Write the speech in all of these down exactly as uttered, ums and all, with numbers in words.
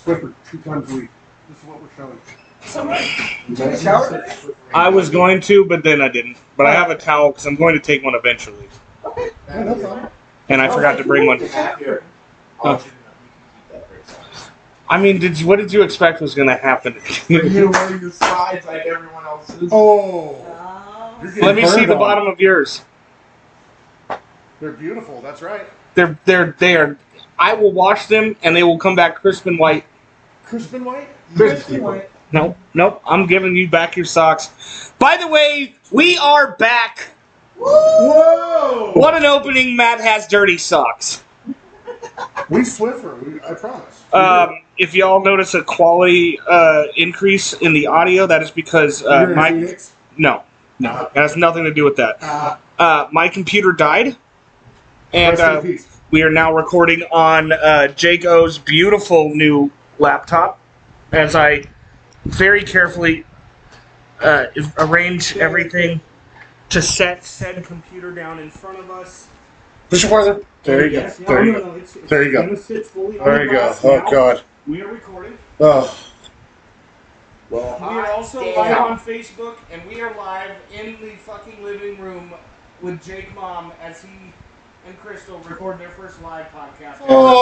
Swiffer two times a week. This is what we're showing. So right. You take a shower? I was going to, but then I didn't. But I have a towel because I'm going to take one eventually. Okay. Yeah, no problem. And I forgot to bring one. Here. Oh. I mean, did you, what did you expect was going to happen? You wear your sides like everyone else is. Oh. Let me see the bottom of yours. They're beautiful. That's right. They're they're there. I will wash them, and they will come back crisp and white. Crisp and white? Crisp and white. Nope, nope. I'm giving you back your socks. By the way, we are back. Whoa! What an opening! Matt has dirty socks. We Swiffer. We, I promise. We Um, if y'all notice a quality uh, increase in the audio, that is because uh, You're in my Phoenix? no, no, it has nothing to do with that. Uh, Uh, my computer died, and rest in uh, peace. we are now recording on uh, Jake O's beautiful new laptop. As I very carefully uh, arrange everything to set said computer down in front of us. Push it farther. There you go. Yes, no, There you no, go. no, it's- it's There you go. gonna sit fully on There the you go. glass Oh, now. God. We are recording. Oh. Well, We are also damn. live on Facebook, and we are live in the fucking living room with Jake Mom as he and Crystal record their first live podcast.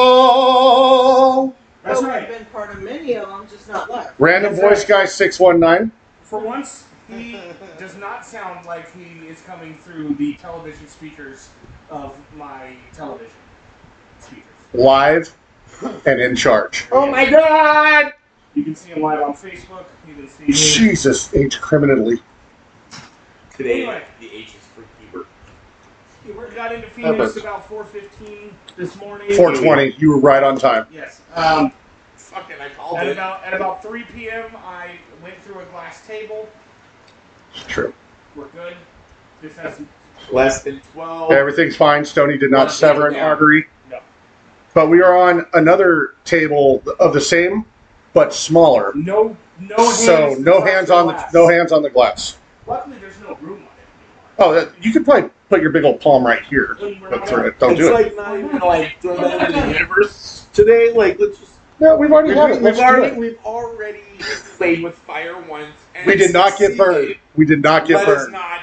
Oh. That's Well, right. We've been part of many of them, just not live. Random That's voice right. guy six one nine. For once, he does not sound like he is coming through the television speakers of my television speakers. Live and in charge. Oh my god! You can see him live on Facebook. You can see me. Jesus, age criminally. Today, Anyway. the H is for Hebert. We got into Phoenix Perfect. about four fifteen this morning. four twenty. You were right on time. Yes. Um, Fucking, I called at it. about at about three p.m. I went through a glass table. It's true. We're good. This has Less than twelve. Everything's fine. Stoney did not Not sever an down. artery. No. But we are on another table of the same, but smaller. no no hands. So to no touch hands on the glass. no hands on the glass. Luckily, there's no room on it Oh, that, you could probably put your big old palm right here. anymore. But for it, don't it's do it. like not even like throw that into the universe today. Like let's just. No, we've already We've, had it. we've Let's do already it. we've already played with fire once. And We did not get succeeded. burned. We did not get Let us burned. not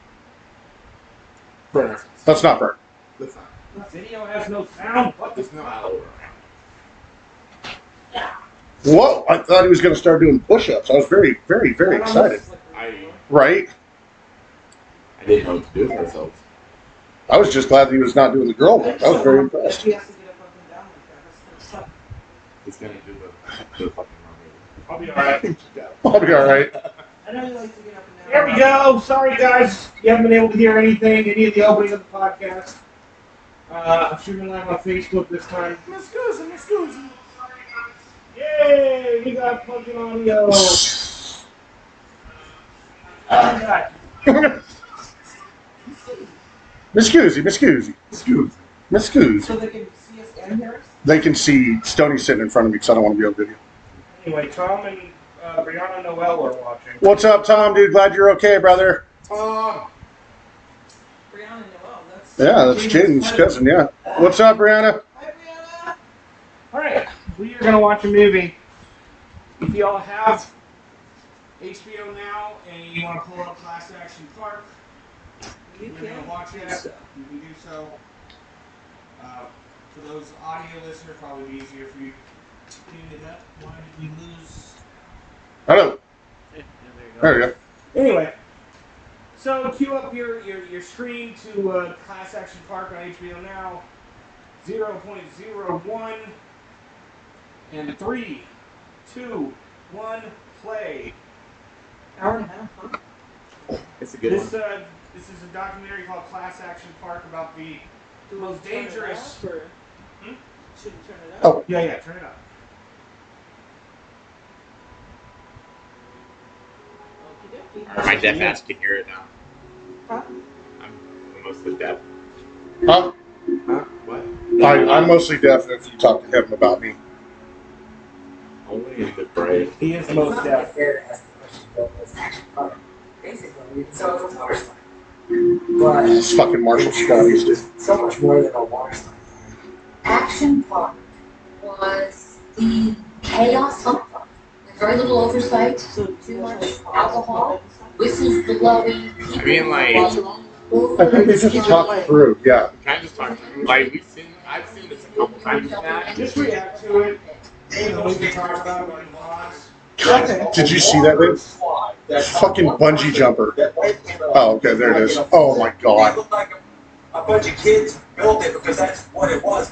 burn ourselves. Let's not burn. Let's not. The video has no sound. What There's no aloe around. Whoa! I thought he was going to start doing push-ups. I was very, very, very excited. I Right? I didn't know what to do with ourselves. I was just glad that he was not doing the girl one. I was very impressed. He has to get up, up and down like that. That's gonna suck. He's gonna do the, the fucking wrong I'll be alright. I'll be all right. I know you like to get up and down. There we go. Sorry, guys. You haven't been able to hear anything, any of the opening of the podcast. Uh, I'm shooting live on Facebook this time. Excuse me, excuse me. Yay! We got fucking audio. Alright. Miss Goosey, Miss Goosey, Excuse me. Miss Goosey. So they can see us and hear us? They can see Stoney sitting in front of me because I don't want to be on video. Anyway, Tom and uh, Brianna Noel are watching. What's up, Tom, dude? Glad you're okay, brother. Tom. Brianna Noel, that's... Yeah, that's Jaden's cousin, yeah. What's up, Brianna? Hi, Brianna! Alright, we are going to watch a movie. If y'all have H B O Now and you want to pull up Class Action Park, You we're going can to watch it. do so. You can do so. Uh, for those audio listeners, probably be easier for you to tune it up. Why did we lose? I don't. Yeah, There you go. Anyway, so cue up your, your, your screen to uh, Class Action Park on H B O Now. zero point zero one. And three, two, one, play. Hour and a half, huh? It's a good This one. uh, this is a documentary called Class Action Park about the Do most we turn it dangerous. up, or Hmm? should we turn it up? Oh. Yeah, yeah, turn it up. Okey-dokey. My deaf ass can hear it now. Huh? I'm mostly deaf. Huh? Huh? What? I, I'm mostly deaf if you talk to him about me. Only in the brave. He is most deaf. fair to ask the question about what's action part. Basically, so it's a water slide. But It's fucking Marshall Scotty's, dude. it's so much more than a water slide. Action Park was the chaos home farm. With very little oversight, too much alcohol, whistles blowing, people I mean, like- blowing. I think they just talked through, yeah. Can I just talk to you? Like, we've seen, I've seen this a couple times now. Just react to it. You know what we can talk about when you pause. Did you see that, dude? Fucking bungee jumper. Oh, okay, there it is. Oh my god. looked like a, a bunch of kids built it because that's what it was.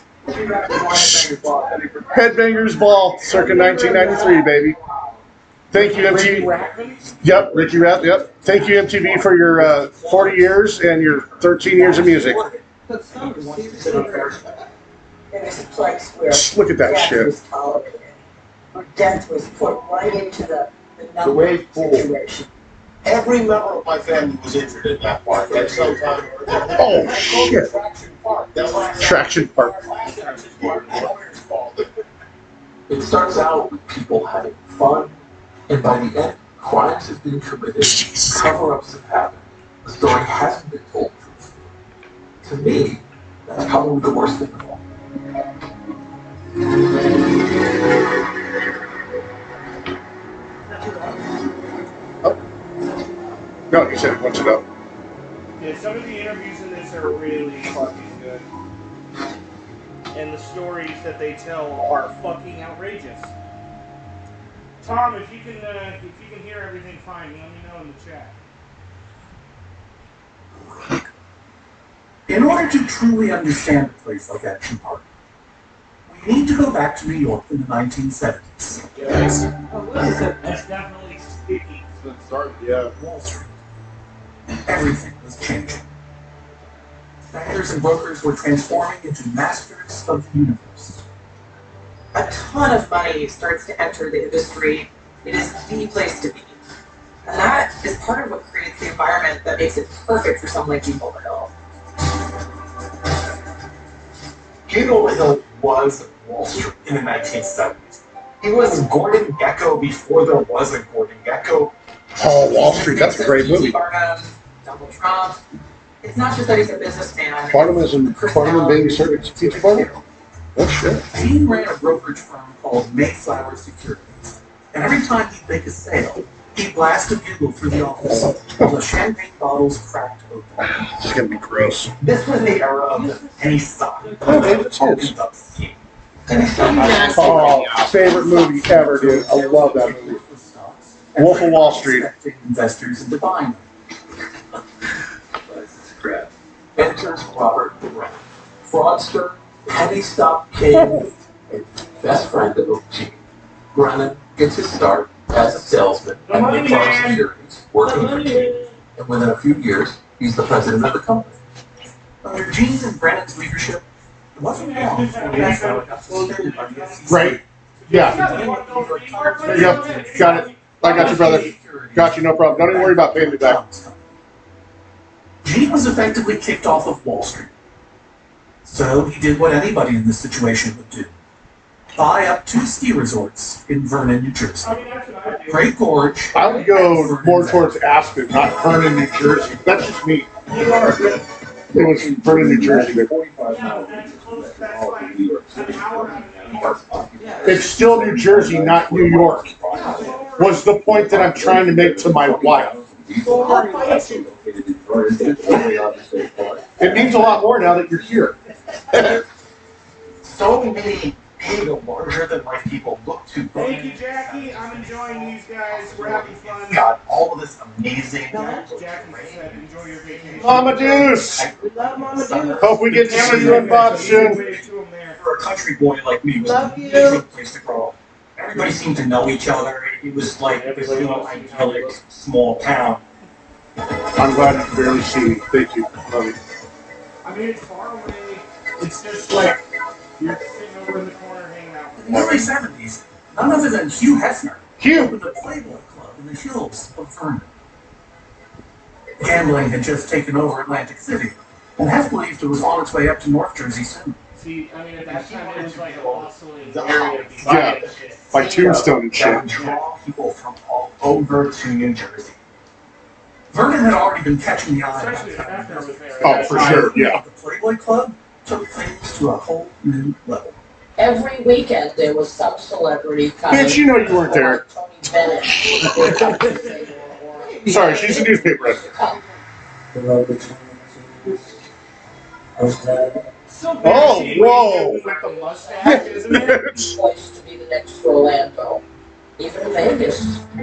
Headbangers Ball, circa nineteen ninety-three, baby. Thank you, M T V. Yep, Ricky Rath, yep. Thank you, M T V, for your uh, forty years and your thirteen years of music. But some serious. There was a place where Just look at that death shit. was tolerated, where death was put right into the, the The number way forward. situation. Every member of my family was injured in that park at some time. Oh, shit. Traction Park. That was Traction Park. Traction Park. Lawyers called it. It starts out with people having fun, and by the end, crimes have been committed, cover-ups have happened, the story hasn't been told truthfully. To me, that's probably the worst thing of all. No, he said he wants it up. Yeah, some of the interviews in this are really fucking good. And the stories that they tell are fucking outrageous. Tom, if you can, uh, if you can hear everything fine, let me know in the chat. In order to truly understand a place like Action Park, we need to go back to New York in the nineteen seventies. Yes. Oh, what is it? That's definitely sticky. Let's start, yeah. Wall Street. Everything was changing. Bankers and brokers were transforming into masters of the universe. A ton of money starts to enter the industry. It is the place to be. And that is part of what creates the environment that makes it perfect for someone like Gable Hill. Gable Hill was Wall Street in the nineteen seventies. He was Gordon Gekko before there was a Gordon Gekko. Oh, Wall Street, that's a great movie. Barnum, Donald Trump. It's not just that he's a businessman. Barnum is in Barnum and Baby Circuits. Pizza Barnum? Oh, shit. He ran a brokerage firm called Mayflower Securities. And every time he'd make a sale, he'd blast a bugle through the office while the champagne bottles cracked open. This is going to be gross. This was the era of the penny stock. Oh, David Tibbs. Tokened up scheme. Oh, favorite movie ever, dude. I love that movie. Wolf of Wall Street. Expecting investors into buying them. Enters Robert Brown, fraudster, penny stock king, and best friend of O G. Brennan gets his start as a salesman The at money, Mayflower man. Securities, working for Gene, and within a few years, he's the president of the company. Under Gene and Brennan's leadership, it wasn't long before Mayflower got suspended by the S E C. Right? Yeah. There you go. Got it. I got you, brother. Got you, no problem. Don't even worry about paying me back. Gene was effectively kicked off of Wall Street. So he did what anybody in this situation would do. Buy up two ski resorts in Vernon, New Jersey. I mean, that's what I do. Great Gorge. I would go more towards Aspen, not Vernon, New Jersey. That's just me. It was Vernon, New Jersey. But Yeah, that's close. That's like an hour out of New York. it's still New Jersey, not New York. Was the point that I'm trying to make to my wife. It means a lot more now that you're here. So many big, larger than life people look to Thank you, Jackie. I'm enjoying these guys. We're having fun. got all of this amazing. Jackie said, enjoy your vacation. Mama Deuce! We love Mama Deuce. Hope we get to see you and Bob soon. For a country boy like me, it was Love an you. amazing place to grow up. Everybody seemed to know each other. It was like this little idyllic small town. I'm glad you can barely see me. Thank you. Love you. I mean, it's far away. It's just like you're sitting over in the corner hanging out. In the early seventies, none other than Hugh Hefner Hugh! opened a Playboy Club in the hills of Vernon. Gambling had just taken over Atlantic City, and Hef believed it was on its way up to North Jersey soon. See, I mean, at that time it was like a bustling area. to be Yeah. buying shit. Like Tombstone and That would shit. draw people from all over to New Jersey. Vernon had already been catching the eye. Especially if Hefner was there. Oh, for sure, yeah. The Playboy Club took things to a whole new level. Every weekend there was some celebrity coming. Bitch, you know you weren't there. Tony Bennett. Sorry, she's a newspaper editor. So Oh, Bearsy whoa. with the mustache, isn't it? Place to be the next Orlando. Even Vegas.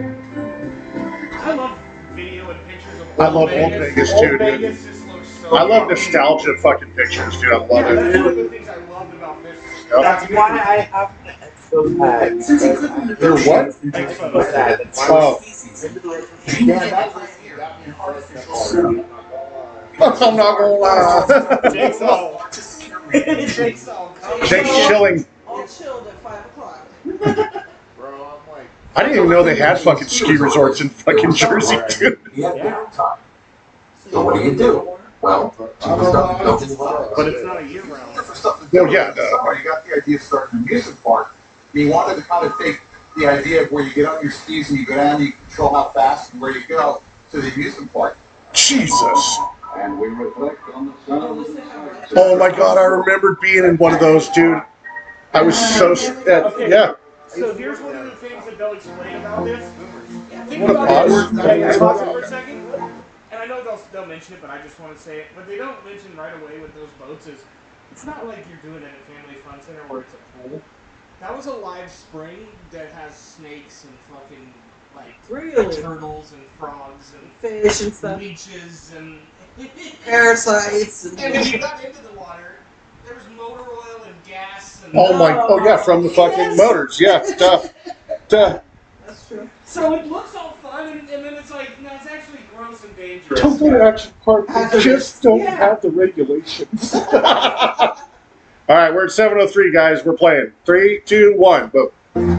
I love video and pictures of old I love old Vegas. Vegas, Old too, dude. Vegas just looks so I love fucking- nostalgia fucking pictures, dude. I love Yeah, that's one of it. the things I loved about this. Yep. That's why I have the Expo tag. Since he couldn't Your negotiate what? New Jersey Expo with tag. that Oh. species, Gene Yeah, became that's a pioneer in artificial setup. I'm not gonna lie. Jake's all. Largest security Jake's all. Jake's chilling. all chilled at five o'clock. Bro, I'm like, I didn't even know they had fucking ski resorts in fucking Jersey, dude. You have Yeah. downtime. So what do you do? Well, do stuff you don't do. But it's not a year round. For stuff to No, do yeah, in the no. summer, you got the idea of starting an amusement park. You wanted to kind of take the idea of where you get on your skis and you go down, you control how fast and where you go to the amusement park. Jesus. And we reflect on the sound. Oh my god, I remembered being in one of those, dude. I was so s- uh, yeah. So here's one of the things that they'll explain about this. Think Wanna about pause? it. Yeah, pause it for a second. And I know they'll, they'll mention it, but I just want to say it. What they don't mention right away with those boats is it's not like you're doing it at a family fun center where it's a pool. That was a live spring that has snakes and fucking like Really? turtles and frogs and Fish and stuff. leeches and Parasites and. and when you got into the water, there was motor oil and gas and Oh my, oh yeah, from the fucking motors, yeah, duh, duh. That's true. So it looks all fun, and, and then it's like, no, it's actually gross and dangerous. Don't go to Action Park, they just don't have the regulations. All right, we're at seven oh three, guys, we're playing. Three, two, one, boom.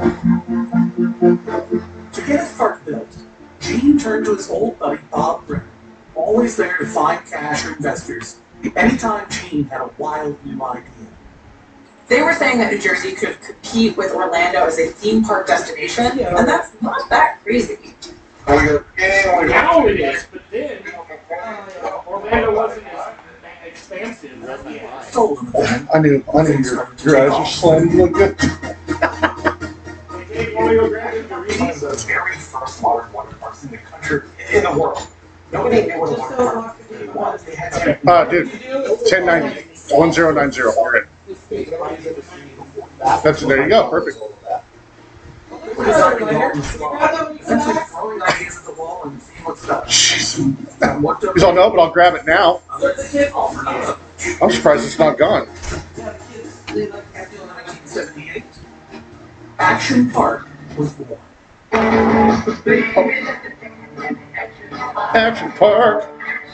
To get his park built, Gene turned to his old buddy Bob Brenner, always there to find cash or investors anytime Gene had a wild new idea. They were saying that New Jersey could compete with Orlando as a theme park destination, Yeah. and that's not that crazy. Only got, yeah, only got- Now it is, but then Orlando wasn't as expansive. Yeah. Told him then, I knew, I knew your, your eyes were slanted look good. Hey, Dave, want to go grab him to One read? of the very first modern water parks in the country, in the world. Nobody knew what a Just water so park lucky really it was. was. They had to Uh, dude, ten ninety, one zero nine zero, you're in. That's, there you go, perfect. What is our goal? Essentially throwing ideas at the wall and seeing what stuck. Jeez. And what Because I'll know, but I'll grab it now. others offer nothing. I'm surprised it's not gone. nineteen seventy-eight, Action Park was born. Action Park.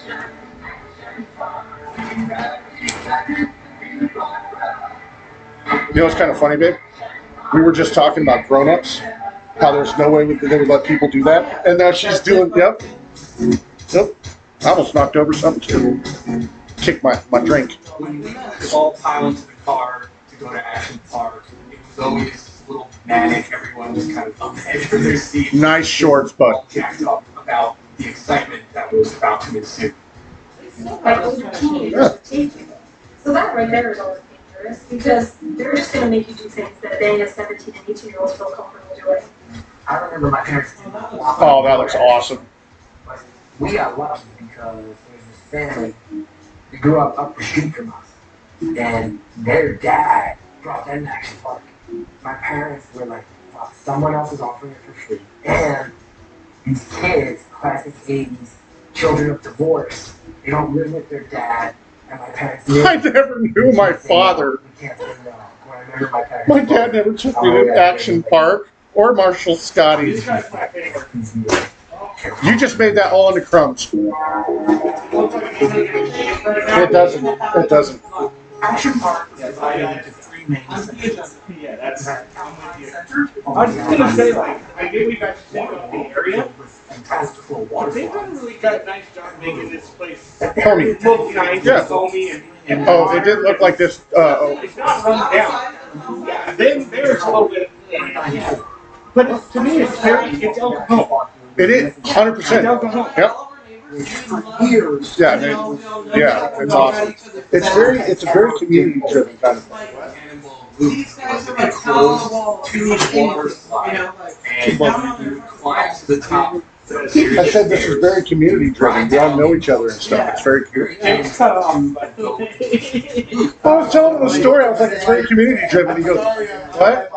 You know what's kind of funny, babe? We were just talking about grown-ups, how there's no way we- they would let people do that, and now she's doing. Yep, yep. I almost knocked over something too. Kicked my my drink. When we would all pile into the car to go to Action Park, it was always a little manic. Everyone was kind of on the edge of their seat. Nice shorts, bud. All jacked up about the excitement that was about to ensue. Like those are teenagers to take you. So that right there is always dangerous because they're just gonna make you do things that they as seventeen and eighteen year olds feel comfortable doing. I remember my parents did that a lot. Oh, that looks awesome. We got lucky because there's this family that grew up up the street from us, and their dad brought them to Action Park. My parents were like, fuck, someone else is offering it for free, and these kids, classic eighties, children of divorce, they don't live with their dad, and my parents live. I never knew my father. We can't say no. When I remember my parents. My dad never took me to Action Park or Marshall Scotty's. This guy's my favorite. You just made that all into crumbs. It doesn't. It doesn't. Action Park was divided into three main sections. Yeah, that's. I'm with you. Center, I was just gonna say, like, I get we got to think of the area, with fantastical but water they've done a slides. really good, nice job making this place Homie. look nice Yeah. and foamy and. and Oh, it didn't look like this. Uh, oh. It's not run down. Yeah, then there's a little bit. But it's, to me, it's very, it's El Cajon. It is one hundred percent. It's El Cajon. Yep. For years, Yeah, they- yeah, it's awesome. It's very, it's a very community-driven kind of thing. loop. These guys are It like closed on the wall. to You the water know, slide, like and down on you their climb to the top. I said this is very community driven. We all know each other and stuff. It's very cool. It's um, I was telling him the story. I was like, it's very community driven. He goes, what?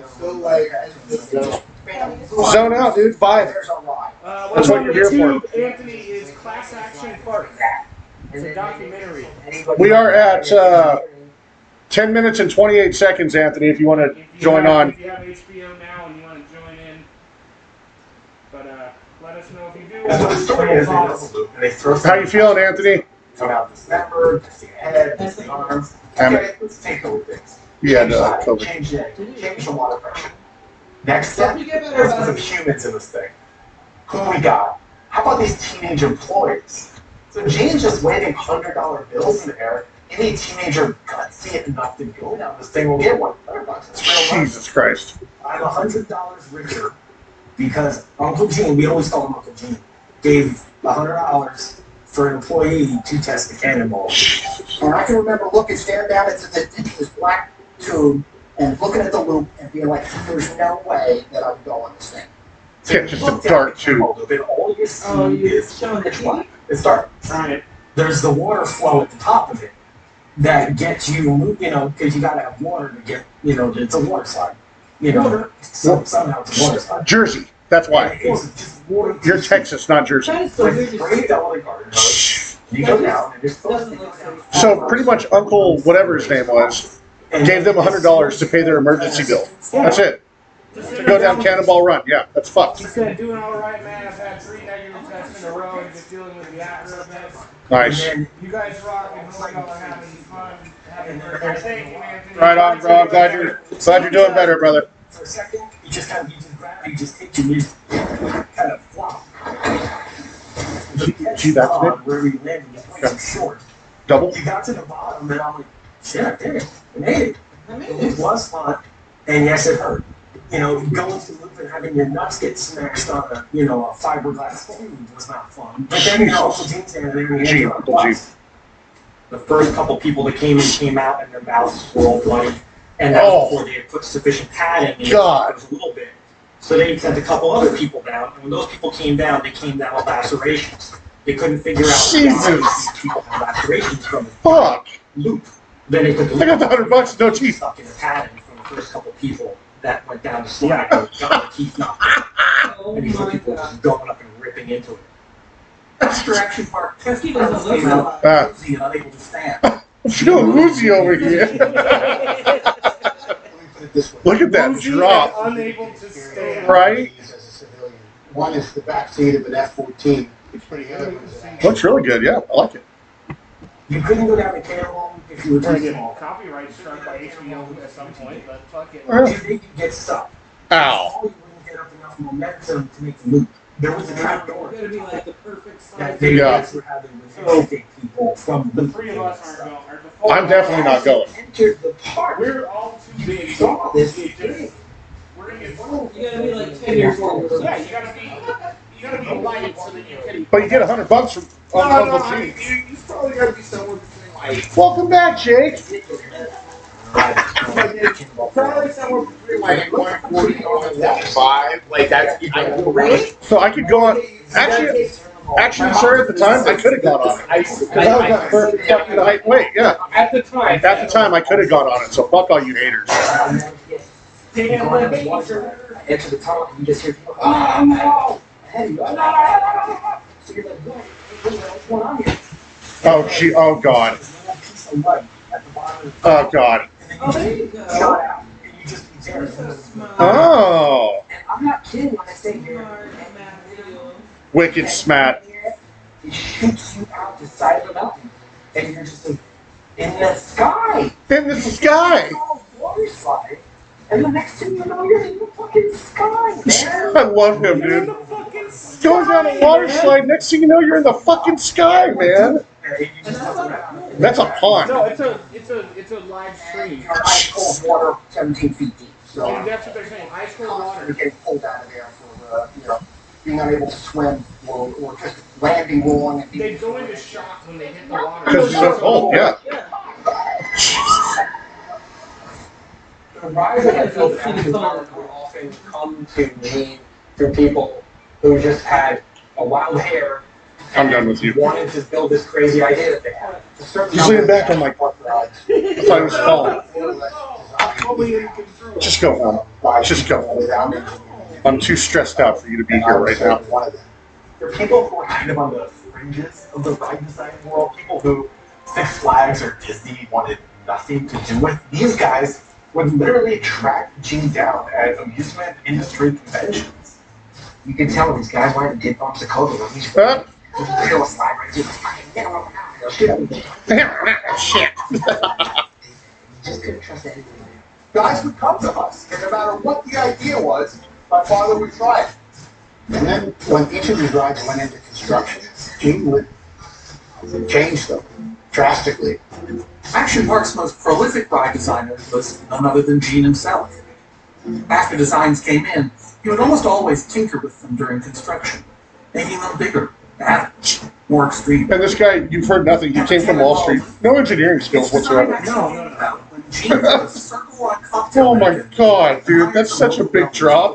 Zone out, dude. Vibe. Uh, That's what's what on you're here for. YouTube, Anthony, is Class Action Park. It's a documentary. We are at uh, ten minutes and twenty-eight seconds, Anthony, if you want to If you join have, on. If you have H B O now and you want to join in, but uh, let us know if you do. So the story is they build a loop and they throw How you feeling, Anthony? Come out this member, just the head, just the arms. Damn Okay, let's take over things. Yeah, Change no, that, COVID. change the, change the water pressure. Next step, You get better let's about put some humans in this thing. Who we got? How about these teenage employees? So Gene's just waving hundred dollar bills in the air. Any teenager gutsy enough to go down this thing will get one hundred bucks. It's real money. Jesus Christ. I'm a hundred dollars richer because Uncle Gene, we always call him Uncle Gene, gave a hundred dollars for an employee to test the cannonball. And I can remember looking, staring down into the, into this black tube and looking at the loop and being like, there's no way that I can go on this thing. Yeah, just a Look down dark at the cannonball tube. loop, and all you see Oh, you is showing the pitch black. T V? It's dark. Right. There's the water flow at the top of it that gets you, you know, because you gotta have water to get, you know, it's a water slide. You know, so somehow it's a water slide. Jersey. That's why. It's just water. You're Texas, not Jersey. That is so Like, weird. bring it down the garden hose. You go down, and you're supposed to go down. So pretty much Uncle, whatever his name was, gave them a hundred dollars to pay their emergency bill. That's it. To go down Cannonball Run. Yeah, that's He fucked. said, doing all right, man. I've had three negative tests in a row and just dealing with the after effects. Nice. And You guys rock and hope y'all are having fun. Having fun. Thank you, Anthony. Right on, bro. I'm glad you're glad you're doing better, brother. for a second, you just kind of, you just gravity just hit you, and you just kind of flop. Gee, that's on good. where we landed, you played some short. Double. You got to the bottom, and I'm like, shit, I did it. I made it. I made It it. was fun, and yes, it hurt. You know, going to loop and having your nuts get smashed on a, you know, a fiberglass tube was not fun. But then, you know, Uncle Gene's there, and then we Gee, had Uncle Gene. The first couple people that came in came out and their mouths were all bloody. And that Oh. was before they had put sufficient padding in. God. It was a little bit. So they sent a couple other people down, and when those people came down, they came down with lacerations. They couldn't figure out why Jesus. these people had lacerations from the Fuck. loop. Then they put the I got the hundred bucks, no teeth. stuck in the padding from the first couple people that went down the slide. They got their teeth knocked out. Oh And these my people god. just going up and ripping into it. Extra action park. Pesky doesn't live You that know, high. Ah. woozy and unable to stand. I'm feeling woozy over here. Let me put it this way. Look at that Woozy and drop. unable to stand. Right? As a civilian. One is the backseat of an F fourteen. It's pretty heavy. Looks really good. Yeah, I like it. You couldn't go down the cannonball if you were We're gonna too get small. copyright struck by H B O at some point, but fuck it. Uh, You think you'd get stuck. Ow. Or you wouldn't get up enough momentum to make the loop. There was a trap It's door gotta be like the perfect that size. they Yeah. guys were having to take people from the The three of us aren't going. or the four I'm of us definitely not going. entered the park. We're all too big. You saw this It just- We're gonna get. You gotta be like ten years old. Yeah, you gotta be. You gotta be light so that you can. But you get a hundred bucks from No, Uncle no, I mean, Gene. you, you probably gotta be somewhere between like, Welcome back, Jake. probably somewhere between like one forty and one five. Like that's, I Really? So I could go on. Actually, actually, sir, at the time, I could have gone on it. I, Because I was that perfect fucking height and weight. Yeah. at the time. At the time, I could have gone on it. So fuck all you haters. Damn, my baby. Enter the tunnel and you just hear people, oh no! Ahead of you, oh no, no, no, no, no. So you're like, what? What's going on here? Oh gee. Oh god. There's a little piece of mud at the bottom of the Oh god. Oh, there you shot go. out, and you just be there. So smart. Oh. And I'm not kidding when I say here. Smart, Matt, video. Wicked smat. It shoots you out the side of the mountain, and you're just like in the sky. In the sky. It's all water slide, and the next thing you know, you're in the fucking sky, man. I love him, You're in dude. the fucking Going down a water slide. Next thing you know, you're in the fucking sky, man. And you And just that's look not around. cool. That's a pond. No, it's a it's a it's a live stream. You're ice cold water, seventeen feet deep. So And that's what they're saying. Ice cold constantly water. getting pulled out of there for uh, you know being unable to swim or, or just landing wrong and They being. go into shock when they hit the water. Because it's so cold, yeah. Yeah. The rise of the field of action park would often come to Gene through people who just had a wild hair. I'm done with you. Wanted to build this crazy idea that they had. A certain Just lean back. I'm like, park rides. I thought it was falling. Just go home. Just go home. I'm too stressed out for you to be here right now. There are people who are kind of on the fringes of the ride design world, people who Six Flags or Disney wanted nothing to do with. These guys would literally track Gene down at amusement industry conventions. You can tell these guys wanted to get bumps of coke when he's Huh? real slide right through the fucking middle of the Shit. Just couldn't trust anything. Guys would come to us, and no matter what the idea was, my father would try it. And then when each of these rides went into construction, Gene would change them drastically. Action Park's most prolific ride designer was none other than Gene himself. After designs came in, he would almost always tinker with them during construction, making them bigger, badder, more extreme. And this guy, you've heard nothing. He came from Wall Street. No engineering skills whatsoever. No, no, no. When Gene put a circle on cocktail Oh my god, dude. That's such a big drop.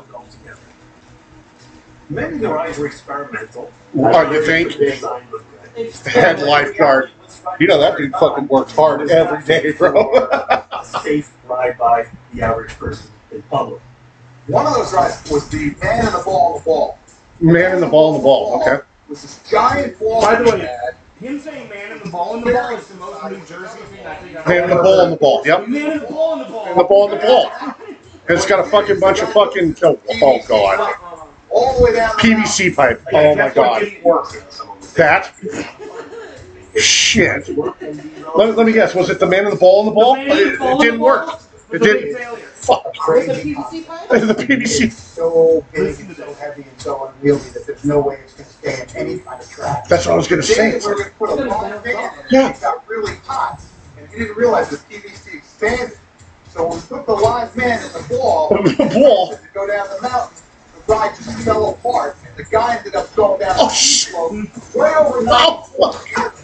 Many of the rides were experimental. What, you think? Head lifeguard. You know that dude fucking works hard every day, bro. A safe ride by the average person in public. One of those rides was the man in the ball in the ball. Man in the ball in the ball, okay. It was this giant ball. By the way, he had. him saying "man in the ball in the ball" is the most New Jersey thing I think I've Man in the ball in the ball, yep. Man in the ball in the ball. And the ball in the ball. And it's got a fucking bunch of fucking, oh, oh god. All the way down the P V C pipe, oh my god. That? Shit. Let, let me guess, was it the man in the ball in the ball? It, it didn't work. It didn't. Fuck. Crazy. The P V C. So big and so heavy and so unwieldy that there's no way it's going to stand any kind of track. That's what I was going to say. We were going to put a long fan in it, Yeah. it got really hot. And he didn't realize the P V C expanded. So when we put the live man in the ball, The ball. to go down the mountain, the ride just fell apart. And the guy ended up going down Oh, the shit. slope way over the Oh, fuck.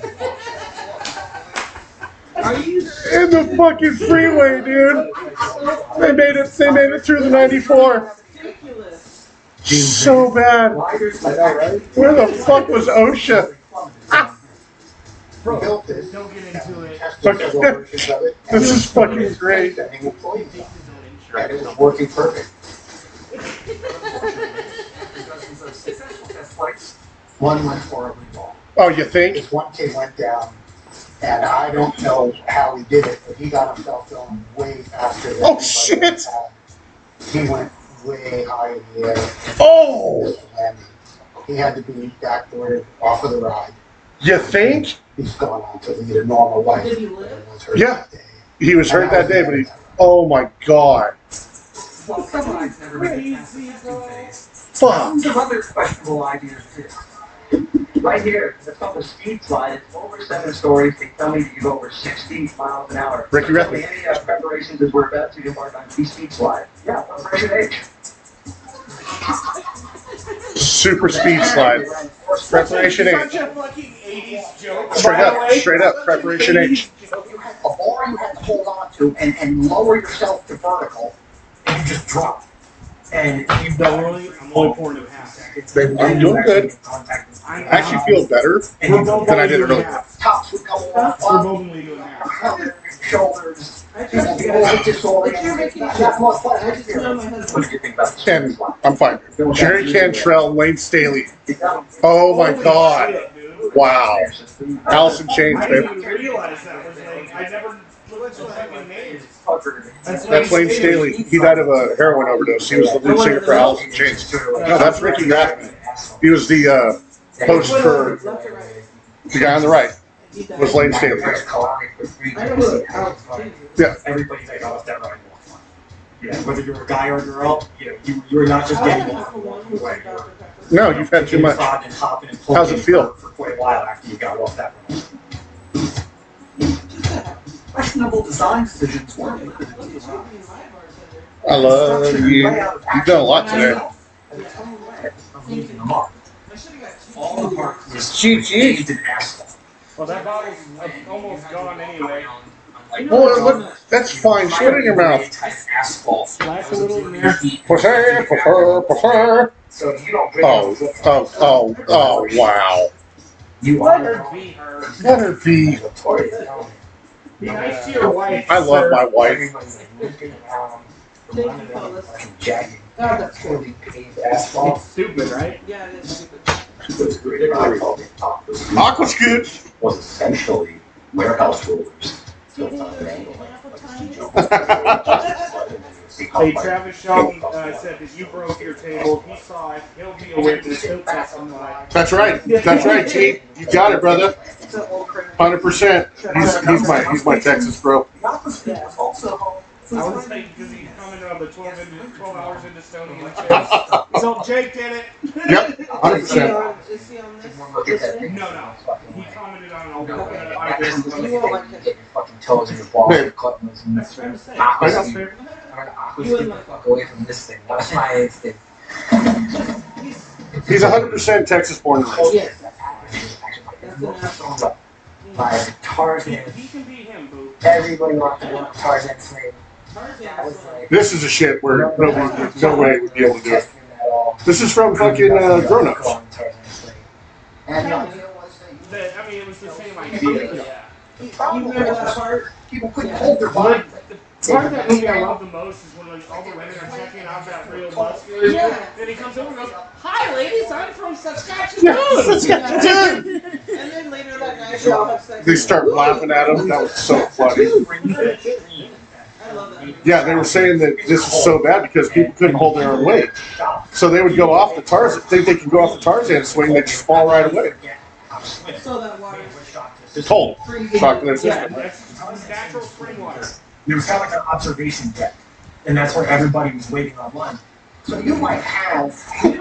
Are you In the fucking freeway, dude. They made it. They made it through the ninety-four. ridiculous? So bad. I know, right? Where the fuck was OSHA? We built this. Don't get into it. Tested several versions of it. This is fucking great. Sending employees on it. And it was working perfect. One went horribly wrong. Oh, you think? This one kid went down, and I don't know how he did it, but he got himself going way faster than Oh, anybody shit. else had. He went way high in the air. Oh, Landing. He had to be backboarded off of the ride. you think? He's gone on to lead a normal life. Did he live? And was hurt Yeah. that day. He was hurt that day, but he. Oh my god. Well, some rides never made it past the Crazy, testing bro. phase. Fuck. Tons of other questionable ideas too. Right here, it's called the speed slide. It's over seven stories. They tell me that you go over sixty miles an hour. Ricky So tell me Rethman. Any uh, preparations as we're about to embark on the speed slide? Yeah, preparation H. Super speed slide. Preparation Such H. a fucking eighties joke. Straight by the up, way. straight up. Preparation H. So you had a bar you had to hold on to and, and lower yourself to vertical, and you just drop. And you I'm only, I'm only pouring it half. I'm doing good. I actually feel better We're both than I only did doing earlier. half. Tops would come We're off, both only doing half. shoulders, I people just, be a little disoriented. But you're making That's sure- more fun I just know my experience. husband. What do you think about the speed And slide? I'm fine. Jerry Cantrell, Lane Staley. Oh my Holy god. shit, dude. Wow. Allison Chains, I baby. didn't even realize that was like, I never looked at fucking names. That's That's Lane Staley. He died of a heroin overdose. He was the lead singer for Allison Chains. No, that's Ricky Rathman. He was the uh, host for Left or right? the guy on the right. He died. Was Lane Staley. There's Kalani with three I know who Alex James is. Yeah. Everybody that got off that ride walked one. Yeah, whether you're a guy or a girl, you know, you, you're not just I getting like off the one along who's the way. like Doctor Pepper. No, you've had too much. Hopping and hopping and How's it feel? For, for quite a while after you got off that ride. Questionable design decisions weren't limited to Look at design. you being my bartender. I love you. You've done a lot today. Leaving a mark. I should've got two. All the park was Gee, gee. paved in asphalt. Well, that bottle's uh, almost gone anyway. like Well, look, that's fine. Spit it in your mouth. Type asphalt. Splash a little in there. Prefer, prefer, prefer. So if you don't bring Oh, oh, oh, oh, wow. you Let are her be her. Let her be. Be nice to your wife. I love sir. my wife. Everyone's like limping around, Thank you, running on fellas. fucking jagged, God, that's cool. poorly paved asphalt. It's stupid, right? Yeah, it is stupid. Aqua's good. Was essentially warehouse rulers. Hey, Travis Shelton uh, said that you broke your table. He saw it. He'll be a witness. He'll testify. That's right. That's right, T. You got it, brother. It's an old criminal. Hundred percent. He's he's my he's my Texas bro. Yeah. Also home. I was saying because he commented on the twelve, into, twelve hours into Stony and So Jake did it. Yep, hundred Is he percent. on, is he on this? Look at that thing. No, no. He commented on all No, the man, on that different is You ones. won't like get it. your fucking toes in your balls Babe. and cut those and That's fair to say. Aqua That's Steve. fair. I'm gonna aqua You stick wouldn't the like fuck away from this thing. That's my instinct. He's hundred percent Texas born and raised. Yes. That's actually That's like enough. songs up by He, Tarzan. he can be him, boo. Everybody wanted to want Tarzan swing. Tarzan That was was like This is a shit where nobody, there's no way we'd be able to do it. testing that all. This is from fucking uh, Grown Ups. And Yeah. The, I mean, it was the same idea. Yeah. You remember that part? People couldn't Yeah. hold their body. The part of that movie I love the most is when like, all the women are checking out that real muscular. Yeah. Then he comes over and goes, "Hi, ladies, I'm from Saskatchewan." Yes, Saskatchewan. And then later that night, they all have sex. They start laughing at him. That was so funny. I love that. Yeah, they were saying that this was so bad because people couldn't hold their own weight. So they would go off the Tarzan, think they could go off the Tarzan swing, they just fall right away. So that water It's cold. freezing. Shock to their Yeah, system. that's natural spring water. There was kind of like an observation deck, and that's where everybody was waiting online. So you might have.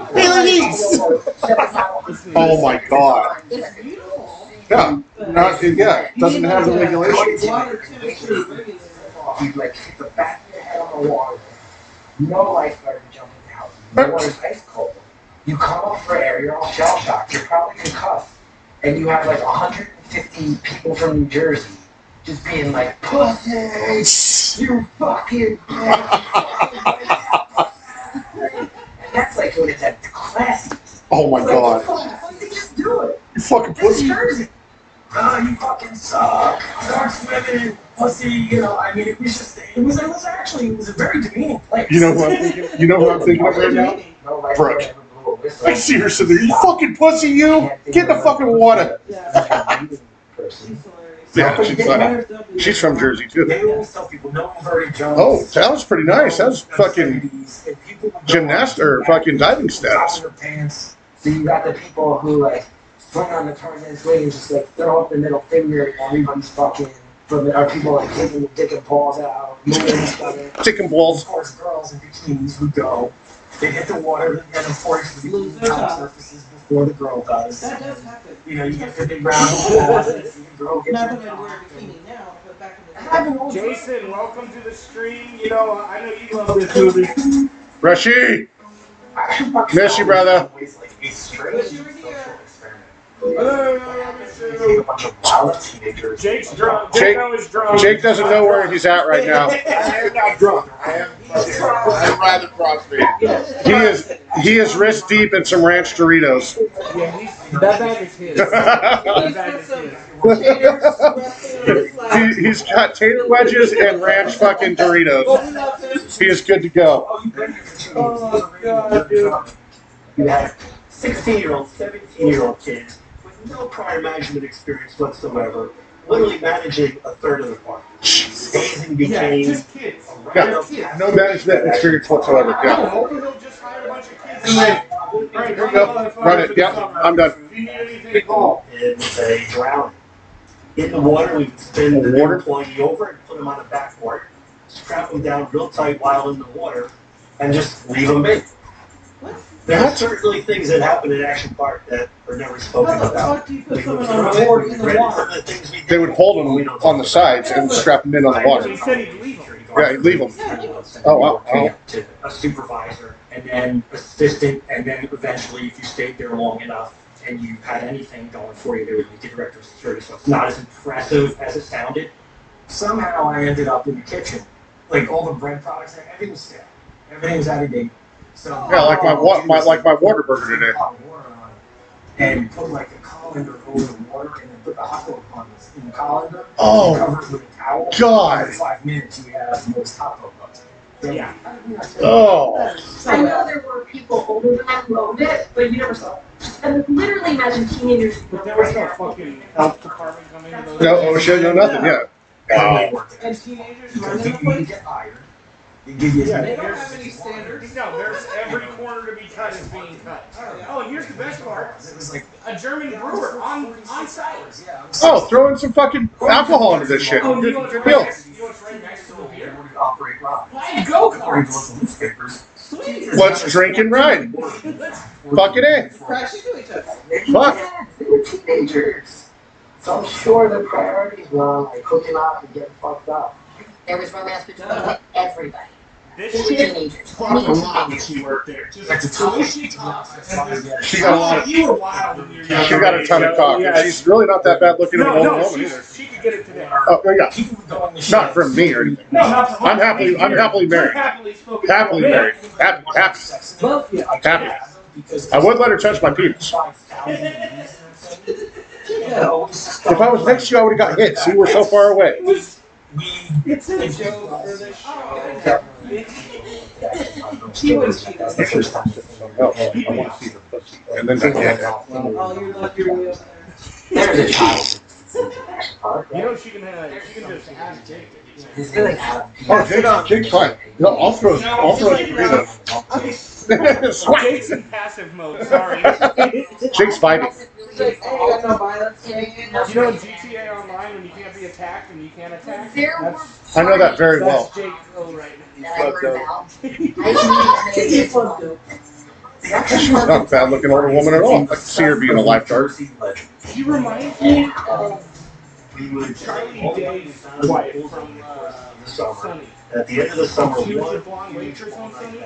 Oh my god. It's beautiful. Yeah, not, yeah, it doesn't have the regulations. Water temperature is regulated. You like hit the back of your head on the water. No lifeguard to jump in the house. The water's ice cold. You come up for air, you're all shell shocked, you're probably concussed. And you have like one hundred fifty people from New Jersey just being like, pussy, you fucking. That's like when it's at the classy. Oh my god. Why did you just do it? You fucking It's pussy. Jersey. Oh, you fucking suck. Start swimming, pussy. You know, I mean, it was just, it was, it was actually, it was a very demeaning place. You know who I'm thinking? You know who I'm thinking of right now? No lifeguard Brooke. ever blew a whistle. I see her sitting there. You fucking pussy, you! Get in the fucking water. Yeah. Person. She's hilarious. Yeah, she's funny. funny. She's from Jersey too. They always tell people, no inverted jumps. Oh, that was pretty nice. That was fucking And people would go gymnast up or and fucking diving top status. of their pants. So you got the people who like swing on the Tarzan swing and just like throw up the middle finger and everybody's fucking. From the, are people like taking the dick and balls out, moving each other. Chicken Of balls. course, girls in bikinis would go. They hit the water, and of course, the Lose bikini their top top. surfaces before the girl does. That does happen. You know, you get the big round of applause, and the girl gets Not her that I wear a top. bikini now, but back in the day. Having old Jason, welcome to the stream. You know, I know you love this movie. Rashi! action parks. Miss you, brother. Always like a strange But you were social here. experiment. Hello, You take a bunch of wild teenagers. Jake's drunk. Jake- Jake is drunk. Jake doesn't know where he's at right now. I am not drunk. I am. I'm rather prostrate. He is he is wrist deep in some ranch Doritos. Yeah, he's, that bag is his. That He's bag got is some his. taters resting on his lap. He, he's got tater wedges and ranch fucking Oh, we Doritos. love him. He is good to go. Oh, you've been here for two Oh, years. God, dude. You have sixteen-year-old, seventeen-year-old kids with no prior management experience whatsoever, literally managing a third of the park. Hazing Yeah, became just kids. Yeah. They're kids. No management experience whatsoever. Yeah. Overhill just hired a bunch of kids. And then, right, Here you go. Run it. Yep, I'm done. If you need anything, call. in a drowning. In the water, we would spin the Water? new employee over and put him on a backboard, strap him down real tight while in the water, and just leave him be. What? There are certainly things that happen in Action Park that are never spoken How the about. fuck do you put Like, someone we're on a ready- board in the ready water? for the things we They would hold him on the sides and strap him in on the He water. said he'd leave him. Yeah, he'd leave him. Yeah, you- Oh, wow. Oh. To a supervisor, and then assistant, and then eventually, if you stayed there long enough and you had anything going for you, they would make you director of security. So it's not as impressive as it sounded somehow I ended up in the kitchen. Like all the bread products, everything was stale. Everything was out of date. So Yeah, like my wa- my like my water burger today. And put like a colander over the water, and then put the hot dog buns in the colander. Oh, and cover it with a towel. God. For five minutes, we have the most hot dog buns. Yeah. Oh. I know there were people older than that who owned it, but you never saw it. And literally imagine teenagers. But there was no fucking health department coming to those. No OSHA, no nothing. Yeah. Wow. And teenagers Because run you, that you place? get hired. They give you as Yeah, many. They don't have any standards. No, there's every corner to be cut is being cut. Oh, and here's the best part. It was like A German brewer on on site. yeah. Oh, throw in some fucking alcohol into this shit. Oh, you know what's right Bill. next, you know what's right next to the beer? Would operate right. Buy go According to karts. local newspapers. Let's drink and ride. Fuck it in. Crash into each other. Fuck. Yeah, they were teenagers. So I'm sure their priorities were like hooking up and getting fucked up. There was romance between everybody. This Teenagers. talked a lot when she worked there. Just That's a the way tool. she talks. She got a lot of- You were wild when you were young. She got a ton of cock. And she's really not that bad looking of an No, old no, woman she, either. she could get it today. Oh, yeah. People were going to Not from me or anything. No, not from I'm happily, I'm happily married. Happily spoken. Happily married. Happy, happy. Happy. I would let her touch my penis. If I was next to you, I would have got hit. See, we're so far away. It's a joke for the show. She wouldn't see this. Oh, I want to see the pussy. And then that. Oh, you're lucky you're way up there. There's a child. You know she can have. She can just ask Jake. He's really Oh, Jake, Jake's fine. No, I'll throw, I'll throw it burrito. Swat. Jake's in passive mode. Sorry. Jake's vibing. Like, hey, you got no violence hanging. You know in G T A Online when you can't be attacked and you can't attack? There were That's, I know that very well. that's Jake O right now. that I heard about. I didn't It's fun, though. She's not a bad looking older woman at all. I can see her being a lifeguard. She reminds me of Charlie Day's wife from uh, Sunny. At the end of the summer, She we was the wanted blonde waitress on Sunny.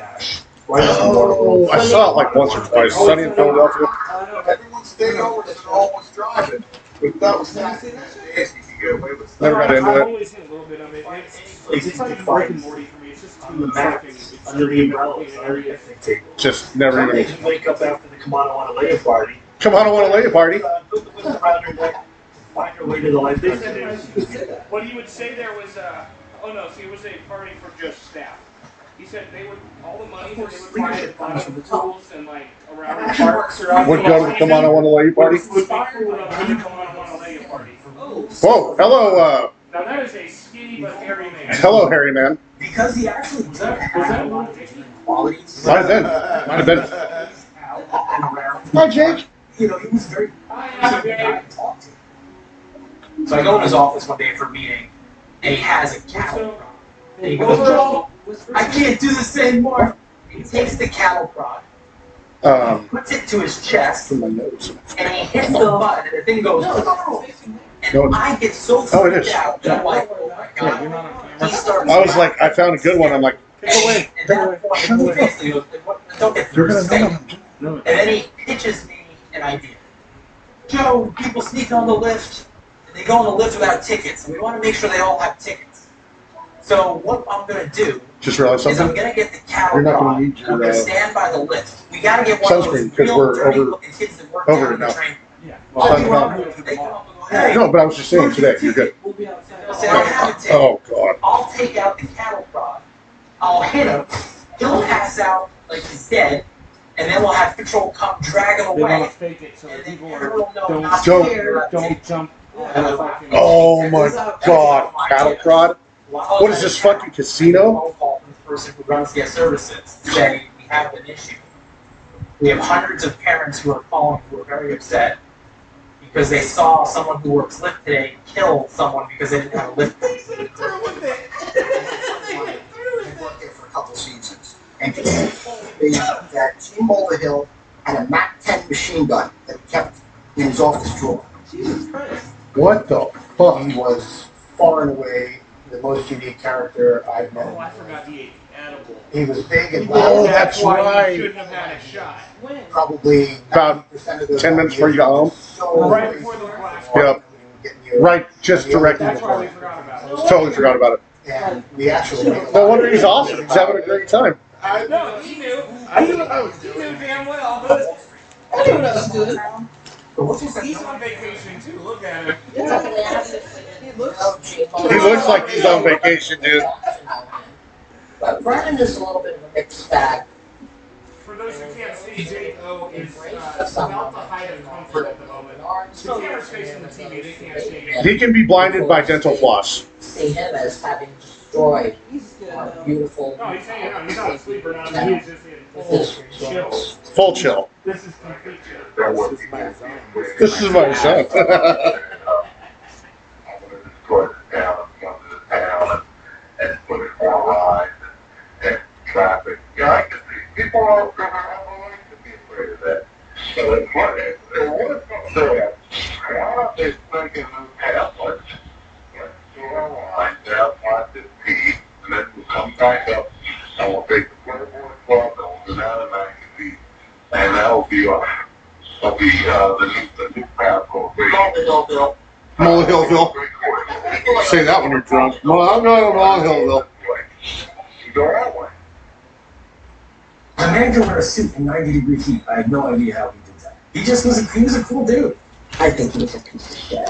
Oh, I saw it like once or twice. Sunny in Philadelphia. Everyone stayed over so they're always driving. But that was not the days you could get away with Never got into I've it. only seen a little bit of it. It's, it's like Rick and Morty for me. It's just too fucking. It's under the umbrellas, too under the area. picnic table. Just never Some even. days you wake up after the Kamado on a layer party. Come on, I want to lay a party. Uh, put the whip around your neck, find your way to the life. They said there was, what he would say there was, uh, oh no, see, it was a party for just staff. He said they would, all the money that they would find at bottom of the tools and like around the parks or out. Would go to the Come on, I want to lay a party. Would be cool enough to come on, I want to lay a party. Whoa, hello, uh, Now that is a skinny but hairy man. hello, Harry man. Because he actually was Was that, was that one Dickie? qualities. Might have been. Might have been. Out and around. Hi, Jake. You know, he was very Hi, easy Dave. guy to talk to. So I go in his office one day for a meeting, and he has a cattle prod. And he goes, Joe, I can't do this anymore. He takes the cattle prod, Um, puts it to his chest, from my nose. and he hits the button, and the thing goes, No, and it's- I get so Oh, it freaked is. out, and I'm like, oh my Yeah, you're god. not on He camera. starts I was like, I found a good one. I'm like, and he- at that point, he basically goes, don't get you're through gonna his know. face. No. And then he pitches me an idea. Joe, people sneak on the lift, and they go on the lift without tickets, and we want to make sure they all have tickets. So what I'm gonna do Just realized is I'm something. gonna get the cattle You're not gonna prod, need and I'm your, gonna uh, stand by the lift. We gotta get one of those sunscreen, 'cause real we're dirty over- looking kids that work over down it in the now. train. Yeah. I'll Sun's do not- it. They come up and go, hey, No, but I was just saying today. You're good. We'll be outside. They'll say, I don't have a ticket. Oh, God. I'll take out the cattle prod. I'll hit him. He'll pass out like he's dead, and then we'll have patrol come drag him They want away. to fake it so that And then people everyone will know don't, not Don't- to care. don't jump. Yeah. fucking- Oh, my God. Cattle prod? What is this fucking casino? Phone call from the person who runs guest services saying we have an issue. We have hundreds of parents who are calling who are very upset because they saw someone who works Lyft today kill someone because they didn't have a Lyft. I worked there for a couple seasons, and he told me that Team Boulder Hill had a Mac ten machine gun that he kept in his office drawer. Jesus Christ. What the fuck? He was far and away the most unique character I've met. Oh, I forgot the edible. He was big and Oh, loud. that's why right. you shouldn't have had a shot. Probably About ninety percent of those ten minutes before you got home. So Right before the blast. Yep. Getting you. Right, just directly That's why we before. forgot about it. Totally forgot about it. And we actually. made a No lot wonder of he's awesome. He's having a great time. I know, he knew. I He, knew what I was he doing. knew damn well. But I knew what I was doing. But what's he he's on vacation too. Look at him. He looks. He looks like he's on vacation, dude. But Brennan is a little bit of a mixed bag. For those who can't see, J O is uh, about the height of comfort at the moment. The camera's facing the T V. They can't see him. He can be blinded by dental floss. See him as having destroyed our beautiful. No, he's hanging out. He's not asleep or nothing. He's just in This full chill. Full chill. This is complete chill. This is my son. And put it more line and traffic. Yeah, I can see people are going to be afraid of that. So it's what it is. What if I'm saying? Why don't they think in those tablets? Let's go online, down, find the P, and then we'll come back up and we'll take the Playboy Club and we'll go down to magazine. And that'll be uh, that'll be uh, the new the new path for Bill. Mullah Hillville. Say that when you're drunk. Well, I'm not on Mullah Hillville. You go that way. The man could wear a suit in ninety degree heat. I had no idea how he did that. He just was a, he was a cool dude. I think he's a piece of shit.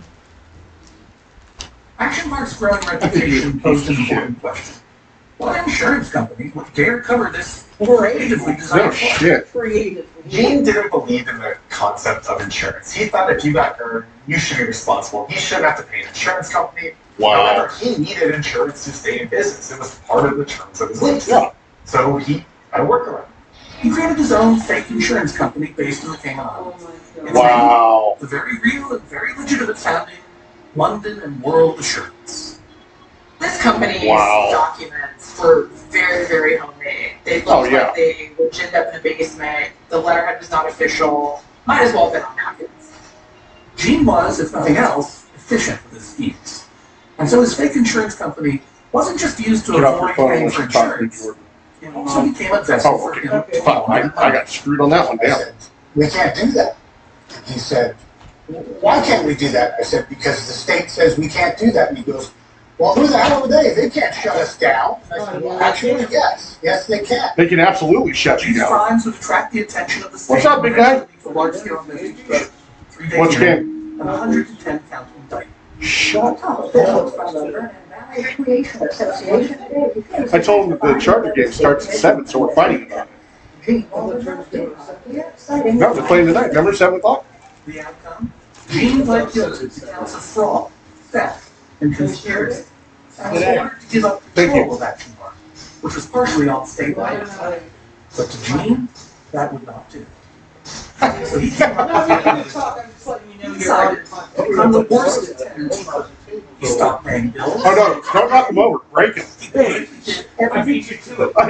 Action Mark's growing reputation posed an important question. What insurance company would dare cover this creatively designed No product? shit. Creatively. Gene didn't believe in the concept of insurance. He thought if you got hurt, you should be responsible. He shouldn't have to pay an insurance company. Wow. However, he needed insurance to stay in business. It was part of the terms of his lease. Yeah. So he had a workaround. He created his own fake insurance company based in the Cayman Islands. Its Wow. name, the very real and very legitimate founding, London and World Assurance. This company's Wow. documents were very, very homemade. They looked Oh, yeah. like they were ginned up in a basement. The letterhead was not official. Might as well have been on napkins. Gene was, if nothing else, efficient with his schemes. And so his fake insurance company wasn't just used to Get off your avoid phone paying and for talk to me, insurance. Jordan. It also became a vessel Oh, for okay. him to Fuck, I, I got screwed on that one. I Damn. said, we can't do that. And he said, why can't we do that? I said, because the state says we can't do that. And he goes, well, who the hell are they? They can't shut us down. And I said, well, actually, yes. Yes, they can. They can absolutely shut you These down. crimes would attract the attention of the state. What's up, big guy? For large-scale investigation. Three days What's later, game? and one hundred ten count indictment. Shut up. Officials from the Vernon Valley Recreation Association. I told him that the Charger game starts at seven, so we're fighting about it. Gene Mulder exciting. No, they're playing tonight. Remember seven o'clock? The outcome? Gene pled guilty to counts of fraud, theft, and conspiracy. And was ordered to give up Thank control you. of Action Park, which was partially on state land. But to Gene, that would not do. So he came up with the idea. He decided to become the worst attendant. He stopped paying bills. Oh no! Don't knock them over. Break them. He paid I beat you to it.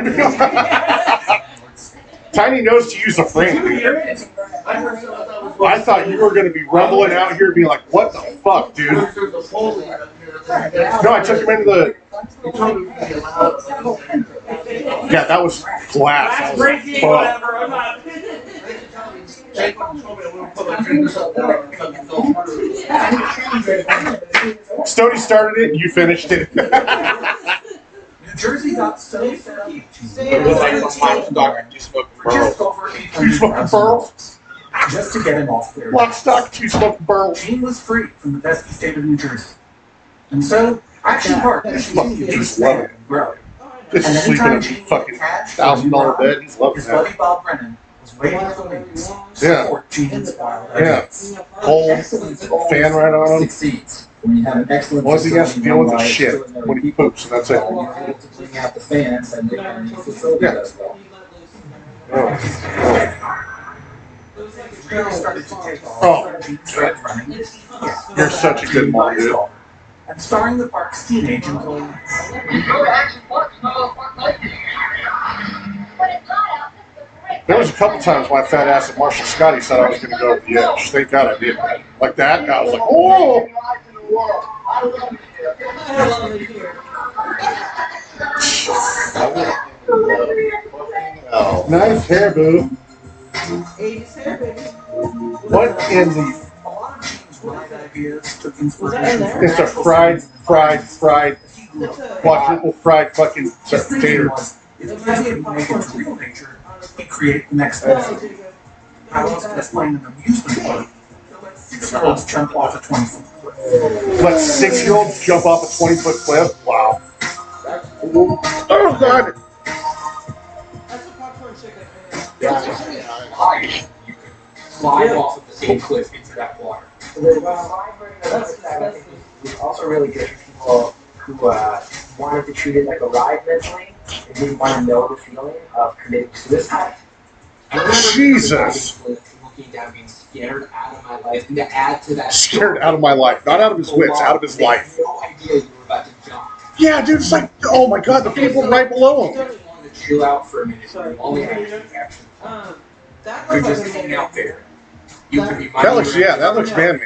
Tiny knows to use a frame. I thought you were going to be rumbling out here, being like, "What the fuck, dude?" No, I took him into the. Yeah, that was glass. Last That was breaking, fuck. whatever. I'm not. Stody started it, and you finished it. New Jersey got so fed up with Gene It was like a livestock and you smoke for just over eight You hundred smoking thousand pearls? dollars just to get him off their Lock, stock, two smoking barrels. Gene was free from the pesky state of New Jersey. And so, Action Park continued to Just love expand it. and grow. Just And sleeping anytime in a Gene fucking needed cash, thousand dollar bed. He's loving his that. buddy Bob Brennan was waiting at the wings to Yeah. support Gene's wild Yeah. ideas. Whole fan right on him. Succeeds when you have an excellent. Once he has to facility deal with the run by shit extraordinary when he people, poops, and that's it. and you're able to bring out the fans and they can use the facility Yeah. as well. Really started to take off. Oh. Gene started running. You're such a good mom, dude. And starring the park's teenage employees. There was a couple times my fat ass at Marshall Scotty said I was going to go over the edge. Thank God I did. Like that, and I was like, oh! Nice hair, boo. What in the... A lot of Gene's ride ideas took inspiration from It's a fried, fried, fried, quadruple fried fucking tater. If the idea of popcorn is real nature, we create the next best. I was displaying an amusement park that let six-year-olds jump off a twenty-foot cliff. Let six-year-olds jump off a twenty-foot cliff? Wow. Oh, God. That's a popcorn chicken. Yeah, you could slide off of the same cliff into that water. The my version of that I think was, was also really good for people who uh, wanted to treat it like a ride mentally and didn't want to know the feeling of committing suicide. Jesus. Looking down, being scared out of my life, and to add to that, Scared out of my life. Not out of his wits, out of his life. No idea you were about to jump. Yeah, dude, it's like, oh my God, the people right below him. You wanted to chill out for a minute. So all the action, action. Um, that You're looks just like hanging a out there. You could be That looks, yeah, that looks man-made.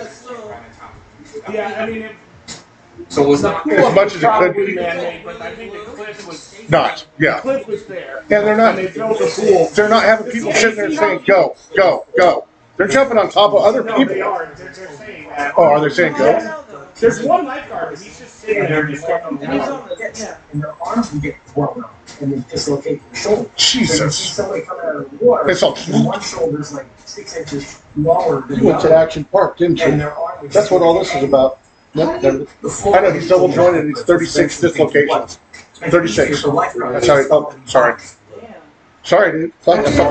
Yeah, I mean, it, So it was not As much as it could probably be. man-made, but I think the cliff was Not, yeah. the cliff was there. Yeah, they're not, And they built a pool. they're not having people sitting there saying, go, go, go. They're jumping on top of other No, they people. are. They're, they're saying that. Oh, are they saying go? There's one lifeguard, but he's just sitting there just getting on the And he's water. on the, yeah. And their arms would get blown up and they dislocate their shoulder. So you see Jesus. somebody coming out of the water, It's all- and one shoulder's like six inches longer than You the went to other. Action Park, didn't And you? their arm would That's what all this is about. Yep, there- I know, he's double jointed, he's thirty-six dislocations. thirty-six. That's how, he- oh, sorry. Sorry, dude. Fuck something.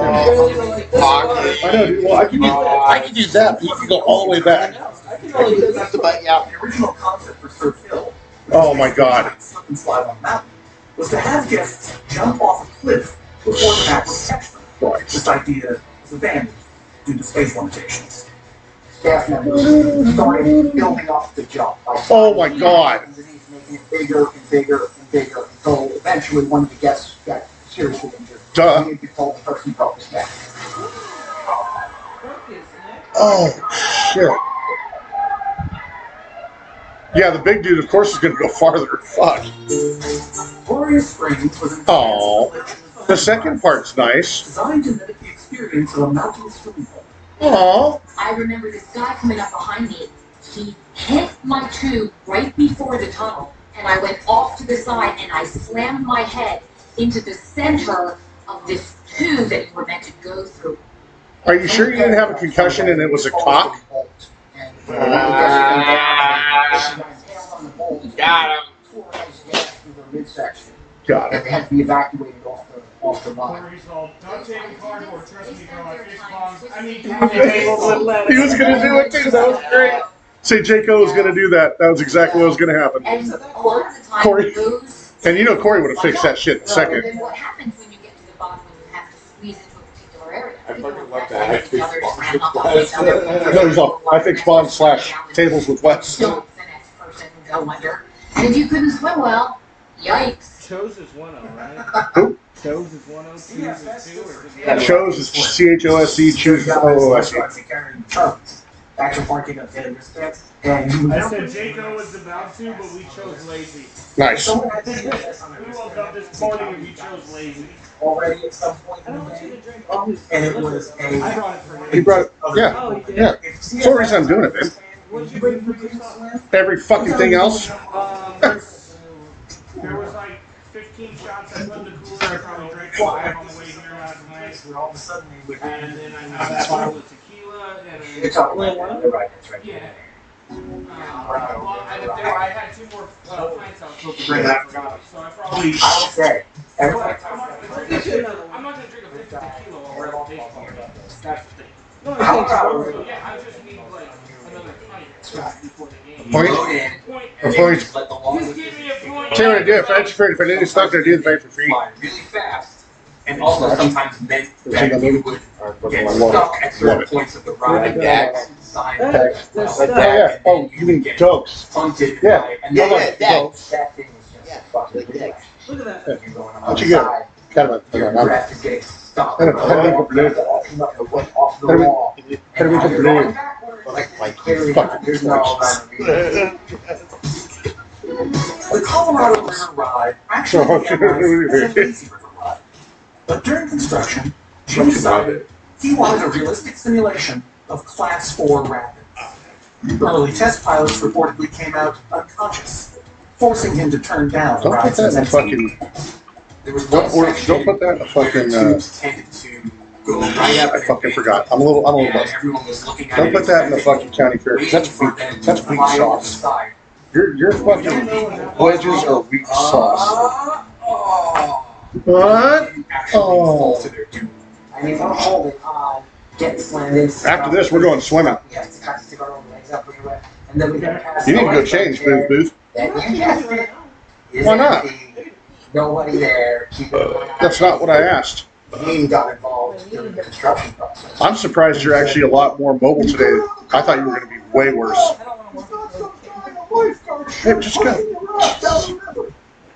I know, dude. Well, I can use, I can use that, but you can go all the way back. That's about, yeah. The original concept for Surf Hill, Oh my God. slip and slide on the mountain, was to have guests jump off a cliff before the map was catch them. Right. This idea was abandoned due to space limitations. Staff members started building up the jump. Like Oh my God. underneath, making it bigger and bigger and bigger until eventually one of the guests got seriously injured. Duh. He told the person broke his neck. Oh, shit. Yeah, the big dude, of course, is going to go farther. Fuck. Gloria Springs was Aw. The second part's nice. designed to mimic the experience of a mountain swimming pool. Aw. I remember this guy coming up behind me. He hit my tube right before the tunnel, and I went off to the side, and I slammed my head into the center of this tube that you were meant to go through. Are you sure you didn't have a concussion and it was a cock? Got him. Got And they had to be evacuated off the off the line. Corey's all, don't take a cardboard, trust me, bro, I fix bombs. I need tables with lettuce. He was going to do it too. That was great. Say, Jaco was going to do that. That was exactly what was going to happen. And a lot of the time, Corey. those. And you know Corey would have fixed that shit in a So second. then what happens when you get to the bottom when you have to squeeze into a particular area? I People fucking will love that. I each fix other, bombs slam with up on Wes. each other. No, he's all, I fix bonds slash tables with Wes. Don't the next person go under. And if you couldn't swim well, yikes. Chose is one oh, right? Who? Chose is one oh, choose is two, or just That shows is C H O S E, chooses O O S E. Action parking up there, and you would I said Jaco was about to, but we chose lazy. Nice. Someone had to do this We woke up this morning and we chose lazy. already at some point in the day, and it was a. I brought it for He you. brought it, yeah, Oh, you did? yeah. That's the reason I'm doing it, man. What'd you bring for yourself? Every fucking thing else. Um, there's, there was like fifteen shots I put in the cooler. I probably drank five on the way here last night. Where all of a sudden they would. And then I have that bottle of tequila and a. You're talking about the right, that's right. Yeah. Um, well, I, there, I had two more uh, pints I was supposed to bring. So I probably. I would say, But everybody. I'm not gonna drink a, I'm not gonna drink a fifty tequila while we're all baseball games. That's the thing. No, How I about- think so. So yeah, I just need like another pint before the game. Point. Load in, Point. A point. let the long Just give me a point. Tell you what I do, if I for if I didn't stop there, I do the thing for free. fly really fast, and also sometimes meant that you would get stuck at certain points of the ride. That's sign That's- that's like stuff. Oh, that, yeah. and Oh, then you mean get jokes. punted Yeah. by Yeah, another yeah, that. goat. That thing was just fucking ridiculous. Look at that. You're going on What the you get? side, Kind of your a, breath is getting stuck. I don't know. How do we put it in? Off the How do we- wall. how do we put it in? Like, like clearly, Fucking there's no rhyme. The Colorado River Ride actually So, began life as a lazy river ride. But during construction, Jim decided he wanted a realistic simulation of Class four rapids. Early test pilots reportedly came out unconscious, forcing him to turn down Don't put rides that in and fucking. There was Don't, one or, section don't put that in a where fucking. the Uh, tubes tended to go right up I and fucking in, forgot. I'm a little. I'm a little and buzzed. everyone was looking at Don't it put that in the expecting, fucking county fair. 'Cause that's waiting for weak. them That's to weak fly over the sauce. side. Your your fucking wedges are weak sauce. Uh, oh. What? Didn't actually Oh. fall to their doom. I mean, we're holding on, getting slammed in. After this, we're going swimming. We have to kind of stick our own legs up everywhere. And then we gotta pass. You need to the go light change, there. Booth Booth. That you guessed it. Is Why not? empty. Nobody there. Keep it going. That's not what I asked. He got involved during the construction process. I'm surprised you're actually a lot more mobile today. I thought you were going to be way worse. Hey, just go.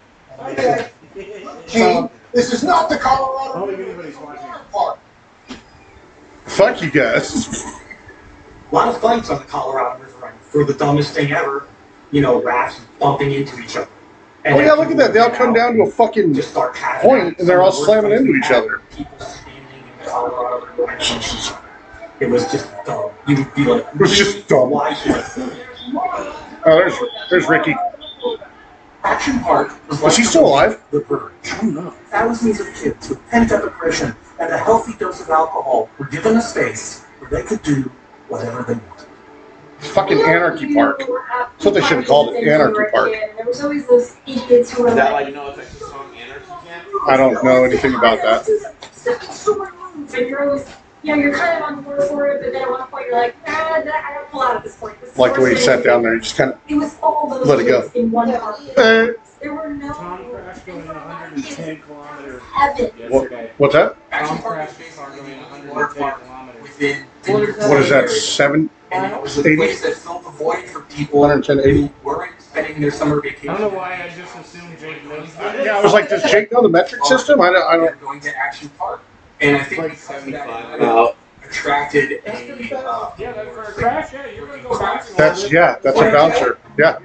Gene, this is not the I Colorado don't think River anybody's watching. Park. Fuck you guys. A lot of fights on the Colorado River Run for the dumbest thing ever. You know, rafts bumping into each other. Oh yeah, look at that. They all come down to a fucking Just start having point and they're all slamming into each other. People standing in the Colorado River. It was just dumb. You would be like, It was just dumb. why? Oh, there's there's Ricky. Action Park was Is he still alive? The Verge. I don't know. Thousands of kids with pent-up aggression and a healthy dose of alcohol were given a space where they could do whatever they wanted. Fucking Anarchy Park. That's what they should have called it, Anarchy Park. And there was always those idiots who were Is that like, like, you know, it's like the song Anarchy Camp? I don't know anything about that. and you're always, you know, you're kind of on board for it, but then at one point you're like, ah, I gotta pull out at this point. This is Like the way you worse sat than down there, you just kind of. It was all those Let it go. kids in one park. Eh. There were no Tom Crash going one hundred ten kilometers heaven. yesterday. What's that? Tom Crash car going one hundred ten kilometers. Within What is that? Seven? And it was a eighty? place that filled the void for people one hundred ten, eighty? who weren't spending their summer I vacation. don't know why I just assumed Jake knows that. Yeah, I was like, does Jake know the metric system? I don't. I They're don't. going to Action Park. And I think Like because of seventy-five. that, Wow. it attracted a uh, Yeah, that for a crash, yeah, you're gonna go back. That's yeah. That's a voucher. Yeah.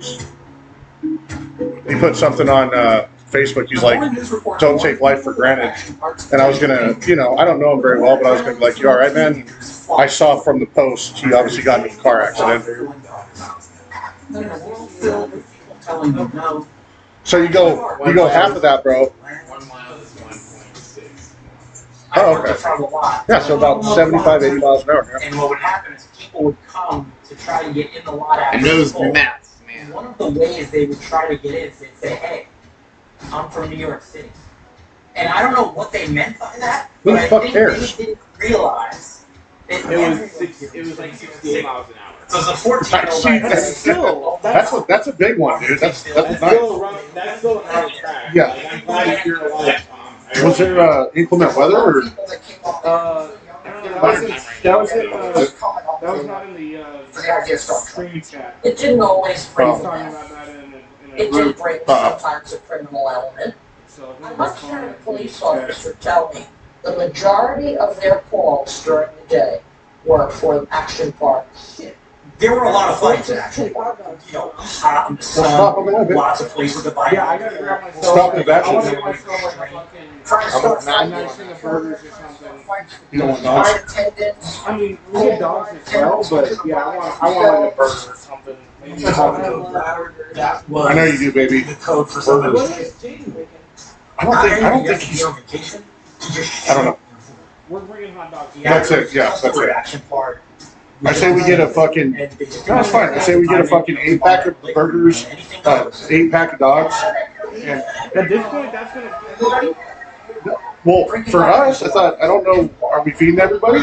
He put something on uh, Facebook. He's like, "Don't take life for granted." And I was gonna, you know, I don't know him very well, but I was gonna be like, "You all right, man?" I saw from the post he obviously got into a car accident. In a world filled with people telling them no, So you go, you go half of that, bro. One mile is one point six. Oh, okay. Yeah, so about seventy-five, eighty miles an hour. Yeah. And what would happen is people would come to try to get in the lot after And those school. maths, And man. one of the ways they would try to get in is they'd say, hey, I'm from New York City. And I don't know what they meant by that, Who but the I fuck think cares? they didn't realize that It everyone was six, here it was like sixty-eight miles an hour. So it's a fourteen-year-old See, guy. that's still, That's a, that's a big one, dude. That's that's That's nice. still a run, that's still a hard track. Yeah. Like, I'm glad you're alive, Tom. Was there uh, inclement weather or? Uh, that wasn't, that wasn't, uh, that was not in the, uh, For the idea stuff. stream chat. It didn't always I bring was them. talking about that in a, in a It group. did bring Uh-uh. sometimes a criminal element. So I once had a police officer tell me the majority of their calls during the day were for Action Park. There were a lot of fights in Action Park. You know, hot in the Stop sun, them a little bit. lots of places to buy. Yeah, I gotta grab myself. Stop the I batches. wanna get myself like a fucking, Trying to start a fighting. nice thing of burgers or something. You don't want dogs? Flight attendants. I mean, we get dogs as well, but yeah, I want, I want like a burger or something. Maybe something. That I know you was do, baby. the code for somebody. Burgers. I don't think. I don't think he's. on vacation. To just I don't know. We're bringing hot dogs. That's it, yeah, that's it. Action Park. I say we get a fucking. And they just- No, it's fine. I say we get a fucking eight pack of burgers, uh, eight pack of dogs, and At this point, that's gonna everybody. well, for us, I thought I don't know. Are we feeding everybody?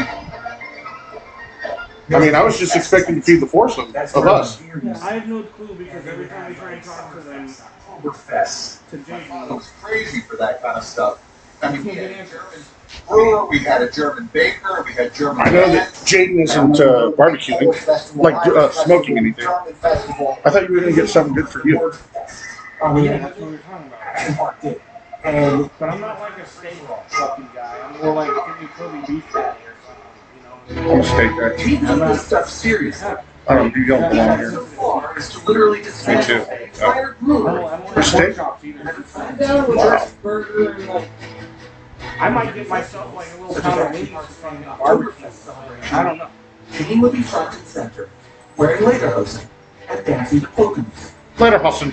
I mean, I was just expecting to feed the foursome That's of where us. I have no clue because every time we try and talk to them, Oktoberfest. to Jake, It was crazy for that kind of stuff. I mean, we had a German brewer, we had a German baker, we had German. I know that band. Jaden isn't uh, barbecuing, like uh, smoking anything. German festival. I thought you were gonna get something good for you. I mean, yeah, that's what we're talking about. Action Park did. And But I'm not like a steak fucking guy. I'm more like give me Kobe beef patty or something. You know. I'm a steak guy. we took this stuff seriously. I don't. You don't belong So here. far is to literally dismantle too. an entire I'm brewery. I'm one of the Steak? pork chops eaters. I'm down with Wow. just burger and like, I might get myself like a little pound of wings from the barbecue. I don't know. Jane would be front and center, wearing lederhosen and dancing to polka music. Lederhosen.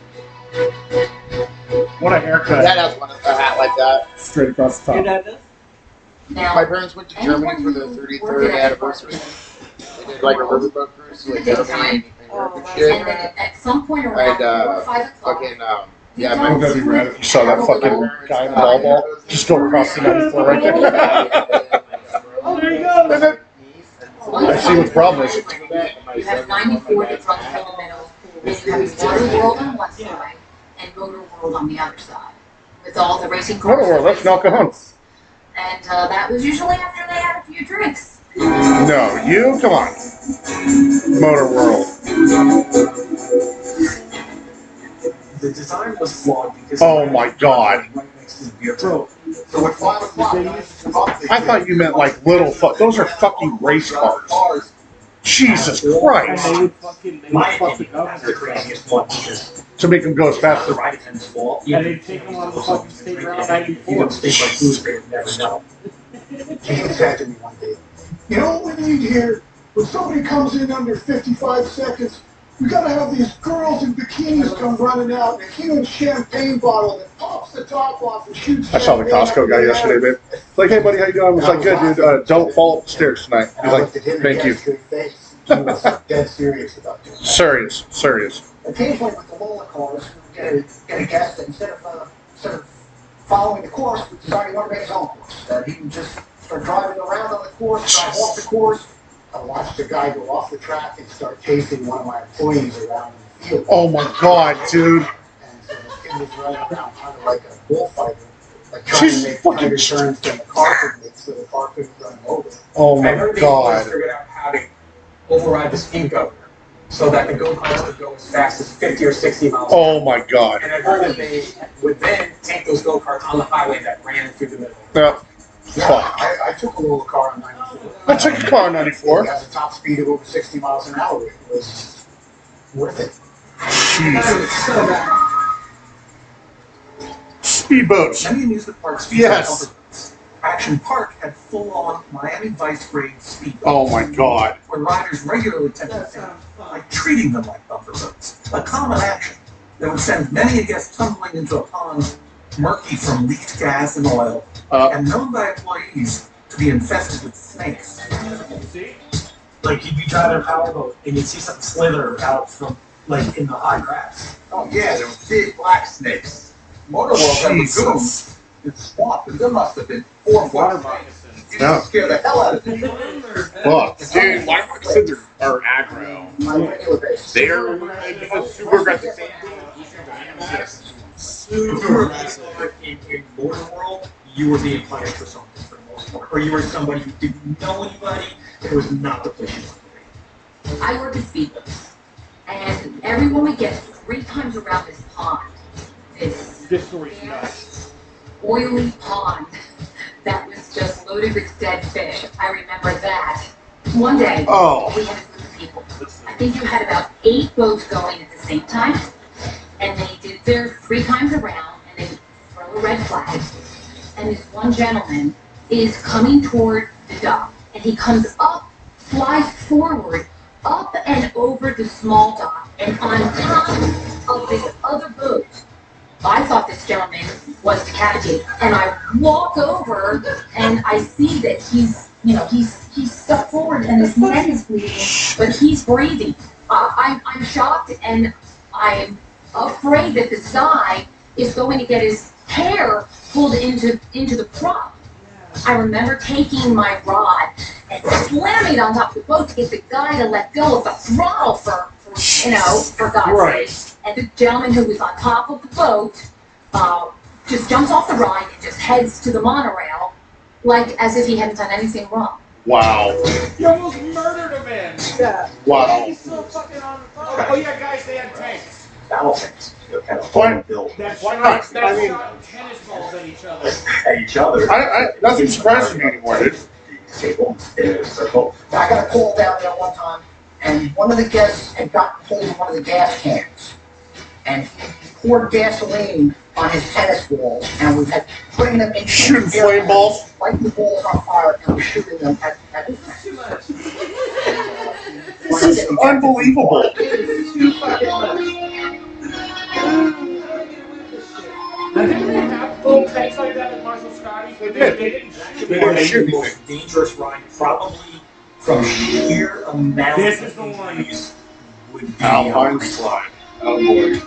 What a haircut. Dad has one a hat like that. Straight across the top. Now, My parents went to Germany for their thirty-third anniversary. They did like a riverboat cruise to like Germany and Europe and shit. and then at some point around And four uh, or five o'clock, fucking um, yeah, you my don't That'd be rad if you saw that fucking guy in the ball ball just go across the ninety-four right there. Oh, there you go. And then- I see what the problem is. you have ninety-four that runs through the middle, and you have Motor World on one side and Motor World on the other side, with all the racing cars. Motor World, that's an alcohol. And uh, that was usually after they had a few drinks. No, you, come on. Motor World. The design was flawed because Oh my god. right next to the beer truck. So at five o'clock, I thought you meant like little fuck. Those are fucking race cars. Jesus And Christ. they would fucking, they would My fuck the opinion, that's the government. craziest one because To make them go as the fast as ride attendant's fault. And they'd take them on the fucking state route You ninety-four. don't think like Blueberry would never know. James said to me one day, you know what we need here? When somebody comes in under fifty-five seconds, we gotta have these girls in bikinis come running out and a huge champagne bottle that pops the top off and shoots. I saw the champagne Costco guy out yesterday, babe. Like, hey buddy, how you doing? I was like, good dude, uh, don't fall up the stairs tonight. And He's I like, looked at him thank and you. he straight face. He was dead serious about doing that. Serious, serious. Occasionally with the Lola cars, we get a, get a guest that instead of, uh, instead of following the course, we decided he wanted to make his own course. That he would just start driving around on the course, drive off the course. I watched the guy go off the track and start chasing one of my employees around in the field. Oh my god, dude. And so this kid was running around kind of like a bullfighter, like trying Jesus to make fucking tighter turns than the car could make so the car couldn't run him over. Oh I my heard they god. figured out how to override the speed governor so that the go-karts could go as fast as fifty or sixty miles an hour. Oh my god. And I heard that they would then take those go-karts on the highway that ran through the middle. Yeah. Yeah, Fuck. I, I took a little car on ninety-four. I took a car on ninety-four. It has a top speed of over sixty miles an hour. It was worth it. Jesus. Speedboats. Many amusement parks feature Yes. bumper boats. Action Park had full-on Miami Vice grade speedboats. Oh my god. Where riders regularly tempted fate by treating them like bumper boats, a common action that would send many a guest tumbling into a pond murky from leaked gas and oil, Uh, and known by employees to be infested with snakes. See? Like you'd be driving a powerboat and you'd see something slither out from like in the high grass. Oh yeah, there were big black snakes. Motor World had Jesus. lagoons and swamp, and there must have been four Water foot snakes. moccasins. You Yeah. just scare the hell out of me. fuck. Dude, why moccasins are, are aggro? On a regular basis. They're uh, super aggressive. Super aggressive. In, in Motor World, you were being punished for something for the most part, or you were somebody who didn't know anybody. It was not the place you wanted to be. I work at speedboats, and everyone would get three times around this pond. This This story's nuts. oily pond that was just loaded with dead fish. I remember that. One day, Oh. we had a group of people. I think you had about eight boats going at the same time, and they did their three times around, and they would throw a red flag. And this one gentleman is coming toward the dock, and he comes up, flies forward, up and over the small dock, and on top of this other boat. I thought this gentleman was decapitated, and I walk over and I see that he's, you know, he's he's stepped forward and his neck is bleeding, but he's breathing. Uh, I'm I'm shocked and I'm afraid that this guy is going to get his hair pulled into into the prop. I remember taking my rod and slamming it on top of the boat to get the guy to let go of the throttle for, for you know, for God's Right. sake. And the gentleman who was on top of the boat uh, just jumps off the ride and just heads to the monorail, like as if he hadn't done anything wrong. Wow. You almost murdered a man. Yeah. Wow. He's still fucking on the phone. Oh yeah, guys, they had tanks. Battle tanks. You know, kind of Why- home built That's Why why not? not? I They mean- shot tennis balls at each other. at each other. I, I, nothing surprises me anymore, dude. Table in a circle. I got a call down there one time, and one of the guests had gotten hold of one of the gas cans, and he poured gasoline on his tennis balls, and we had putting them in Shooting flame balls? lighting the balls on fire, and we're shooting them at, at This is too much. one of the unbelievable. It is too fucking much. Now, didn't they have little tanks like that at Marshall Scotty's? They did. They didn't. They were the most dangerous ride, probably from sheer amount This is of the one. injuries, would be Alpine slide. Oh boy.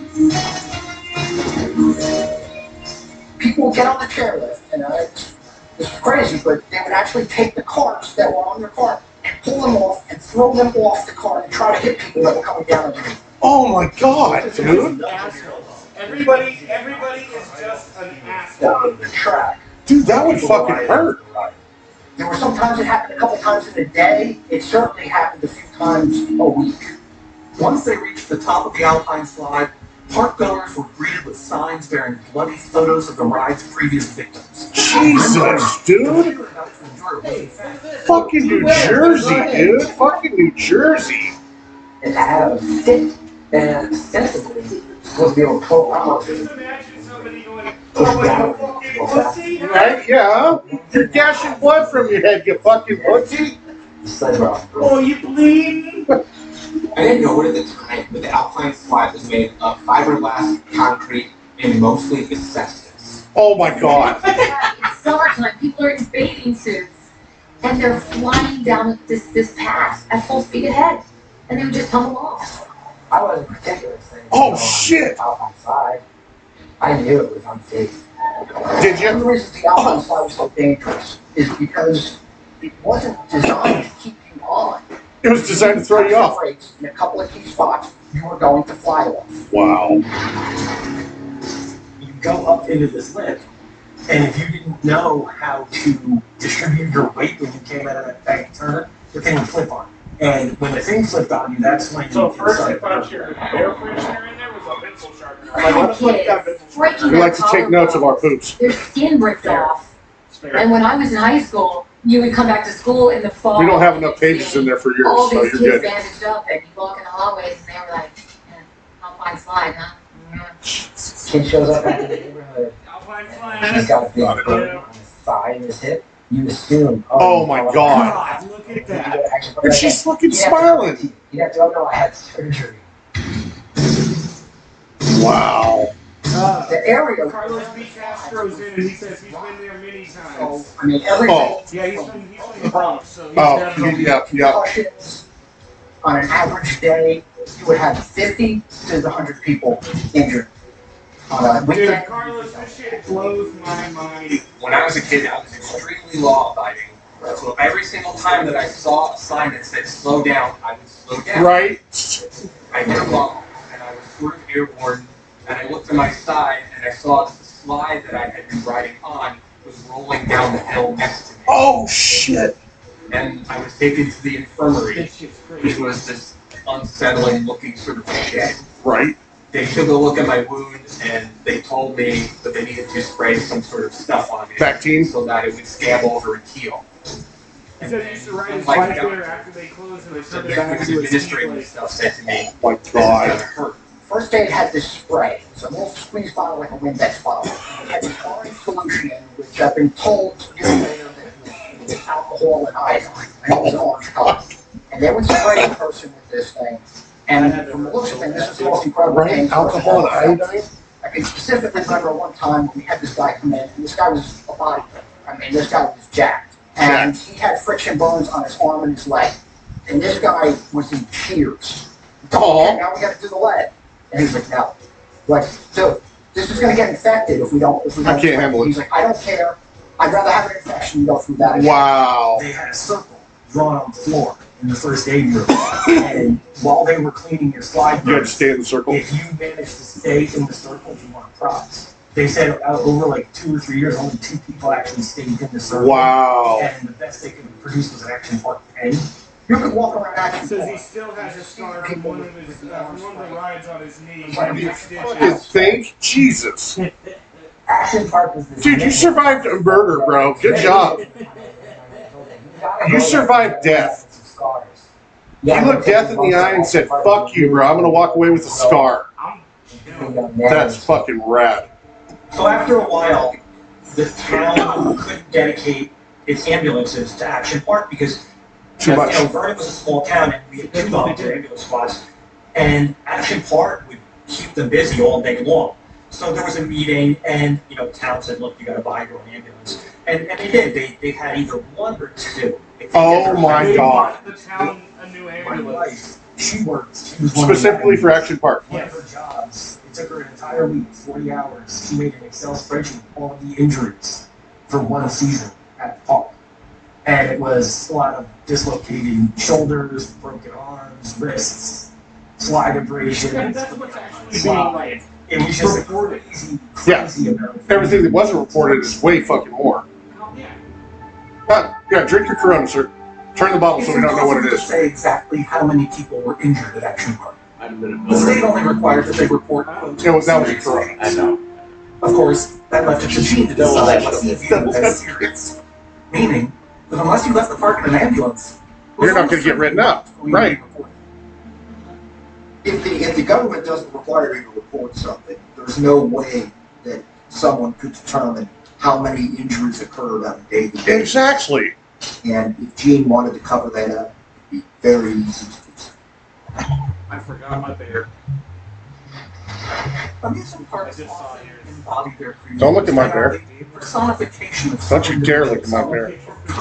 People would get on the chairlift, and uh, it's, it's crazy, but they would actually take the carts that were on their cart and pull them off and throw them off the cart and try to hit people that were coming down underneath. Oh my god, dude. Everybody, everybody is just an asshole. Down the track. Dude, that would fucking hurt. There were sometimes it happened a couple times in a day. It certainly happened a few times a week. Once they reached the top of the Alpine slide, park goers were greeted with signs bearing bloody photos of the ride's previous victims. Jesus, dude. Fucking New Jersey, dude. Fucking New Jersey. And to have a stick and ostensibly supposed to be able to pull out. Just imagine somebody going, oh, you fucking pussy. Right? Yeah. You're dashing blood from your head, you fucking pussy. Oh, you bleeding? I didn't know it at the time, but the Alpine slide was made of fiberglass, concrete, and mostly asbestos. Oh my god. It's summertime, people are in bathing suits, and they're flying down this, this path at full speed ahead, and they would just tumble off. I wasn't particular. Oh shit! Alpine slide. I knew it was unsafe. Did you? One of the reasons the Alpine slide was so dangerous is because it wasn't designed to keep you on. It was designed to throw you off. In a couple of key spots, you were going to fly off. Wow. You go up into this lift, and if you didn't know how to distribute your weight when you came out of that bank turn, the thing would flip on. And when the thing flipped on you, that's when So you first decide I thought your air freshener in there was a pencil sharpener. I had kids breaking We like their to take notes of our poops. Their skin ripped off. And when I was in high school, you would come back to school in the fall. We don't have enough pages in there for yours, all so these you're kids good. bandaged up, and you walk in the hallways, and they were like, yeah, Alpine slide, huh? Kid shows up at the neighborhood. Alpine He's slide. got a big burn on his thigh and his hip. You assume. Oh my god. God, look at that. And she's fucking smiling. You have to know I had surgery. Wow. Uh, The area. Carlos B. Castro's in, and he says he's been there many times. I mean, everything. Oh. Yeah, he's from, he's from the Bronx, so he's Oh, definitely. yeah, yeah. Concussions. On an average day, you would have fifty to one hundred people injured. On a Dude, weekend. Carlos, this shit blows my mind. When I was a kid, I was extremely law-abiding. So every single time that I saw a sign that said slow down, I would slow down. Right? I hit a bump, and I was sort of airborne, and I looked to my side, and I saw that the slide that I had been riding on was rolling down the hill next to me. Oh shit. And I was taken to the infirmary, This shit's which crazy. was this unsettling looking sort of shed. Right? They took a look at my wound, and they told me that they needed to spray some sort of stuff on it Bactine? so that it would scab over and heal. He said he used to ride his Like, bike yeah. there after they closed and they So turned it there back was into a ski administrative place. stuff said to me, Oh my this is gonna god. hurt. First aid had this spray. It's a little squeeze bottle like a Windex bottle. It had this orange solution in which I've been told years later that it was alcohol and iodine. And it was an orange color. And they would spray the person with this thing. And from the looks of things, this is the most incredible Right? thing. Alcohol and iodine? I can specifically remember one time when we had this guy come in, and this guy was a bodybuilder. I mean, this guy was jacked. And he had friction burns on his arm and his leg. And this guy was in tears. Oh. Now we got to do the lead. And he's like, no. Like, dude, this is going to get infected if we don't. If we I don't can't handle it. He's like, I don't care. I'd rather have an infection than go through that. Wow. They had a circle drawn on the floor in the first aid room. And while they were cleaning your slide, You had to stay in the circle. if you managed to stay in the circle, you won a prize. They said uh, over like two or three years, only two people actually stayed in the circle. Wow. And the best they could produce was an action park pen. You could walk around Action Says he Park. still has a scar from one of his uh, from one of the rides on his knee. You And fucking think? Jesus. Action Park was the Dude, you survived a murder, bro. Good job. You survived death. You looked death in the eye and said, fuck you, bro. I'm going to walk away with a scar. That's fucking rad. So after a while, the town couldn't dedicate its ambulances to Action Park because Too Because, much. You know, Vernon was a small town, and we had two volunteer ambulance squads, and Action Park would keep them busy all day long. So there was a meeting, and you know, the town said, "Look, you got to buy your own ambulance," and and they did. They they had either one or two. If they Oh ever my had God. The town a new My ambulance. wife, she worked. She was one of the- Specifically for Action Park. One of her jobs. It took her an entire week, forty hours. She made an Excel spreadsheet of all of the injuries for one season at the park. And it was a lot of dislocating shoulders, broken arms, wrists, slide abrasions. And that's what's actually being slide. like. It was just a crazy, Yeah. crazy amount of Everything that wasn't reported is way fucking more. Yeah. But, yeah, drink your Corona, sir. Turn the bottle so we don't know what it It's is. impossible to say exactly how many people were injured at Action Park. I've been The state only required that they report. It was, that was a Corona. I know. Of course, that left it to Gene to Double decide that what he shit. viewed as serious. Meaning that unless you left the park in an ambulance, You're not going to get written up. Right. If the, if the government doesn't require you to report something, there's no way that someone could determine how many injuries occurred on a daily basis. Exactly. And if Gene wanted to cover that up, it'd be very easy to do so. I forgot my bear. Amusement parks often embody their creators. Don't look at my bear. Personification of Don't you dare look at my bear.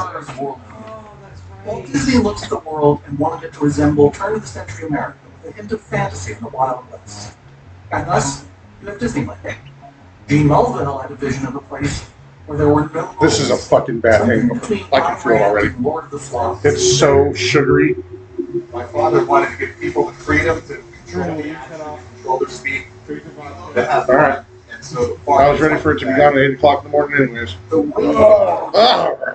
Walt Disney looked at the world and wanted it to resemble turn-of-the-century America with a hint of fantasy in the Wild West. And thus, you have Disneyland. Gene Melville had a vision of a place where there were no This is a fucking bad hangover. I can feel it already. Lord of the Flies. It's so sugary. My father wanted to give people the freedom to control the action, control their speed, to have All right. fun. And so the park I was ready for it to be done at eight o'clock in the morning anyways. Oh. Ah.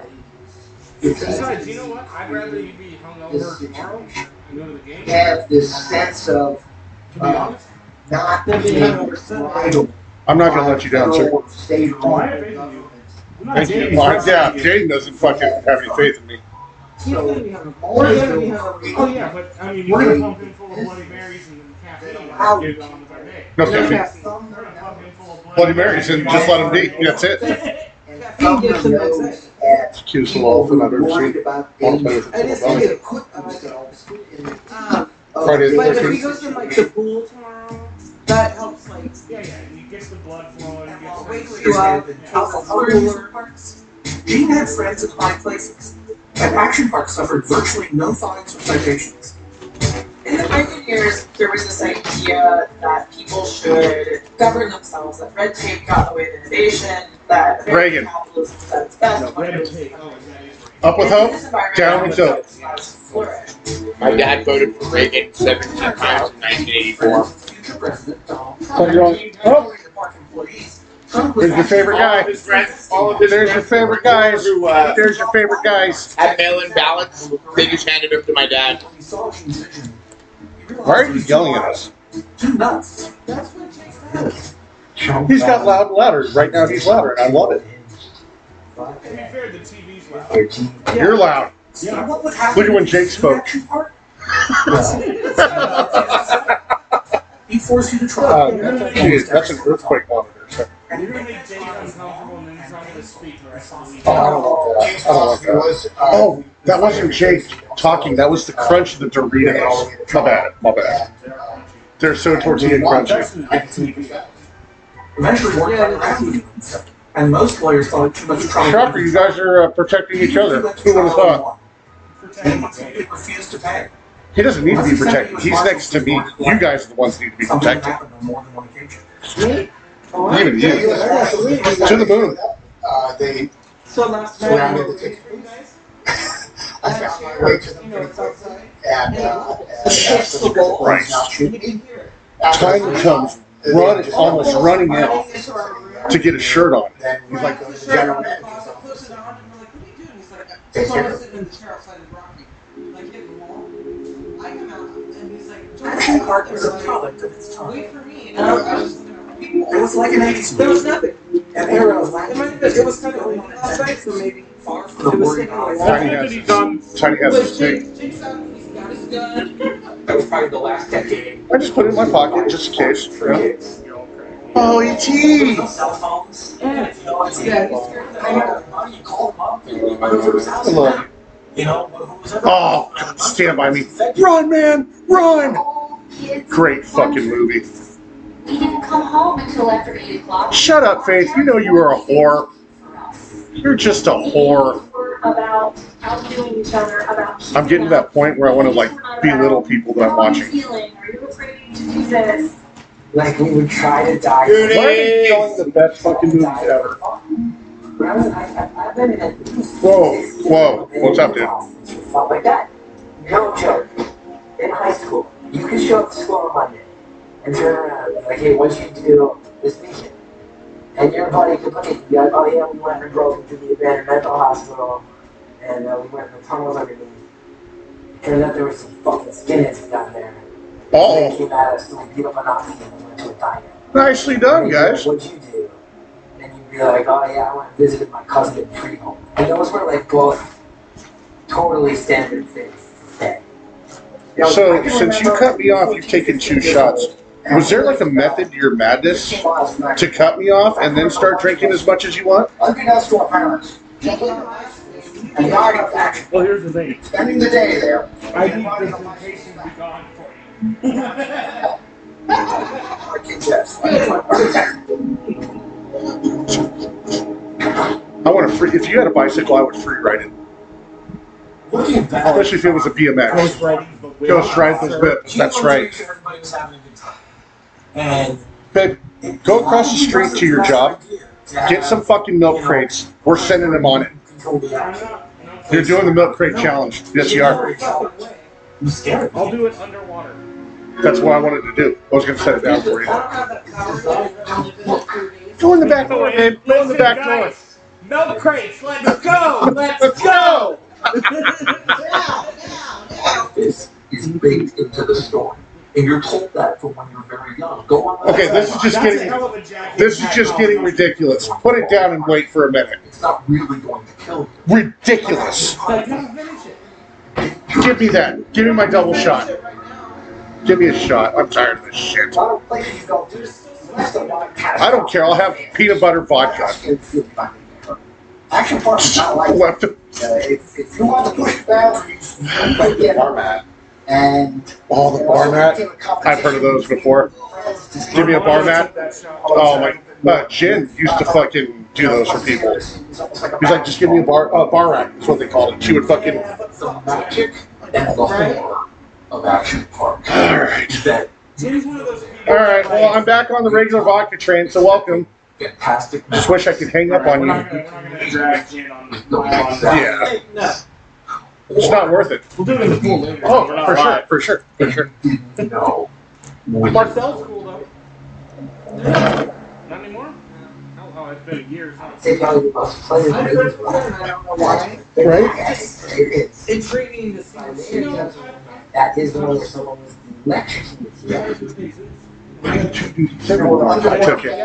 Besides, you know what? I'd rather you be hungover tomorrow and go to the game. Have this sense of To be uh, honest, not Then being we have over seven. idle. I'm not going to let you down, sir. State or Oh, I have local faith in you. government. I'm not Thank you. saying Well, it's yeah, not- Jaden doesn't fucking have any faith in me. So, We're gonna be hungover. Oh yeah, but I mean, you're gonna pump in full of Bloody Marys and caffeine Out. and get on with our day. No We're gonna caffeine. pump in full of Bloody Marys and just let them be. That's it. and someone knows at Cutest little elephant I've ever worried seen. about I want to play danger. with it. I just Belly. think it put themselves in the Um, of Friday the but if he thirteenth. goes in like the pool tomorrow, that helps like Yeah, yeah, and you get the blood flowing. You get wake some- you up. Elsewhere in amusement parks, Gene had friends in high places. At Action Park suffered virtually no fines or citations. In the pioneer years, there was this idea that people should govern themselves, that red tape got in the way of innovation, that American Reagan. capitalism is at its best. when it Red was- tape. Oh, that is Up with And in hope, this environment, down with dope. has flourished. My dad voted for Reagan seventeen times in nineteen eighty-four. Future President Donald Oh, Trump. you're on- oh. Telling the park employees, Trump was There's your favorite All guy. of his friends, all of his There's your friends favorite guys. who uh, There's your favorite guys. had mail-in ballots. They just handed them to my dad. When he saw Gene's vision, he realized Why are it you was yelling too at loud, us? Too nuts. that's what takes that. He's got loud and louder. Right now he's louder, and I love it. To be fair, the T V's loud. You're loud. So what would happen Look at when if Jake you spoke. Action Park? He forced you to try. Uh, geez, that's an earthquake monitor. So- And You're you gonna made make Jake uncomfortable and then he's not gonna speak the rest of the week. Oh, I don't like that. I don't like that. was, uh, Oh, that wasn't Jake talking. That was the crunch of the Doritos. My bad. My bad. They're so tortilla crunchy. eventually worked out around you. And most lawyers thought it too much trouble. Shocker, you guys are uh, protecting each other. Who would have thought? And he refused to pay. He doesn't need to be protected. He's next to me. You guys are the ones that need to be Something protected. happened on more than one occasion. Even Yeah, you. U S To the moon. Uh, they So last night, surrounded you the were ticket. for you guys? I found my way to You know, it's the outside. and, uh, and It's asked them if the Right. police not You shooting. didn't hear it. Tiny comes run, almost running in Running into our room. to get his shirt on. Then he's like, Grabs go the to shirt general out of the manager's closet, office. puts it on, and we're like, what are you doing? He's like, Take so care I'm of it. sitting in the chair outside of Rocky, like hitting the wall. I come out, and he's like, Action "Don't Park go was a out there, product of its like, time. wait for me. And I was I was just looking at people. It was like an eighties There was movie. nothing. An era of It might lack have been, it was kind of windy last night, so maybe far from it the was worry taking away. about Tiny Good has that he's his, done. Tiny has But his Jake, thing. Jake's out, he's got his gun. That was probably the last decade. I just put it in my pocket just in case. For Yeah. kids. Oh, E T! cell phones. Yeah, No idea. yeah, he's scared of I that. had money, you call him up, and you go to his house. Hello. You know, who was ever. Oh, Stand By Me. Run, man, run! Great fucking movie. We didn't come home until after eight o'clock. Shut up, Faith. You know you are a whore. You're just a whore. About outdoing each other, about I'm getting to that point where I want to like belittle people that I'm how are you watching. feeling? Are you afraid to do this? Like we would try to die. Why are they killing the best fucking movies ever? I've been in it. Whoa, whoa, what's up, dude? Stuff like that. No joke. In high school, you could show up to school on Monday and turn around and be like, hey, what'd you do this weekend? And your buddy could look at you and be like, oh yeah, we went and drove into the abandoned mental hospital and uh, we went in the tunnels underneath. Turns out there were some fucking skinheads down there. Oh. They came at us, so we beat up a Nazi and we went to a diner. Nicely done, guys. What'd you do? And you'd be like, oh yeah, I went and visited my cousin in Freehold. And those were like both totally standard things to say. You know, I So, can since you remember- cut me off, you've taken two shots. Was there like a method to your madness to cut me off and then start drinking as much as you want? Unbeknownst to our parents, and died of action. Well, here's the thing. Spending the day there. I need the temptation to be gone for you. I want to free. If you had a bicycle, I would free ride it. Looking back, Especially if it was a B M X. Ghost riding, but with- Ghost ride those bits. That's right. Everybody was having a good time. And Babe, go across the street to your job. Get some fucking milk crates. We're sending them on it. You're doing the milk crate challenge. Yes, you are. I'm scared. I'll do it underwater. That's what I wanted to do. I was going to set it down for you. Go in the back door, babe. Go in the back door. Milk crates, let's go! Let's go! This is baked into the story. And you're told that from when you're very young. Go on. Okay, this is just getting this is just getting ridiculous. Put it down and wait for a minute. It's not really going to kill you. Ridiculous. Give me that. Give me my double shot. Give me a shot. I'm tired of this shit. I don't care. I'll have peanut butter vodka. Action Park is not like Left. uh, if, if you want to push boundaries, you can get bar mat. And oh, the bar mat. I've heard of those before. Give me a bar mat. Oh my. Uh, Jen used to fucking do those for people. He's like, just give me a bar uh, bar rack. That's what they called it. She would fucking. The magic and the horror of Action Park. All right. That All right. Well, I'm back on the regular vodka train, so welcome. fantastic. Just wish I could hang up on you. Drag Jen on the Yeah. It's not worth it. We'll do it in the pool later. Oh, We're not for sure, live. for sure, for sure. No. Marcel's cool though. Not anymore? Oh, oh, it's been years. Huh? They probably the most pleasant I thing. don't know why. Right? Yes, it is. Intriguing to see. That is the one where someone was electrocuted. I took it.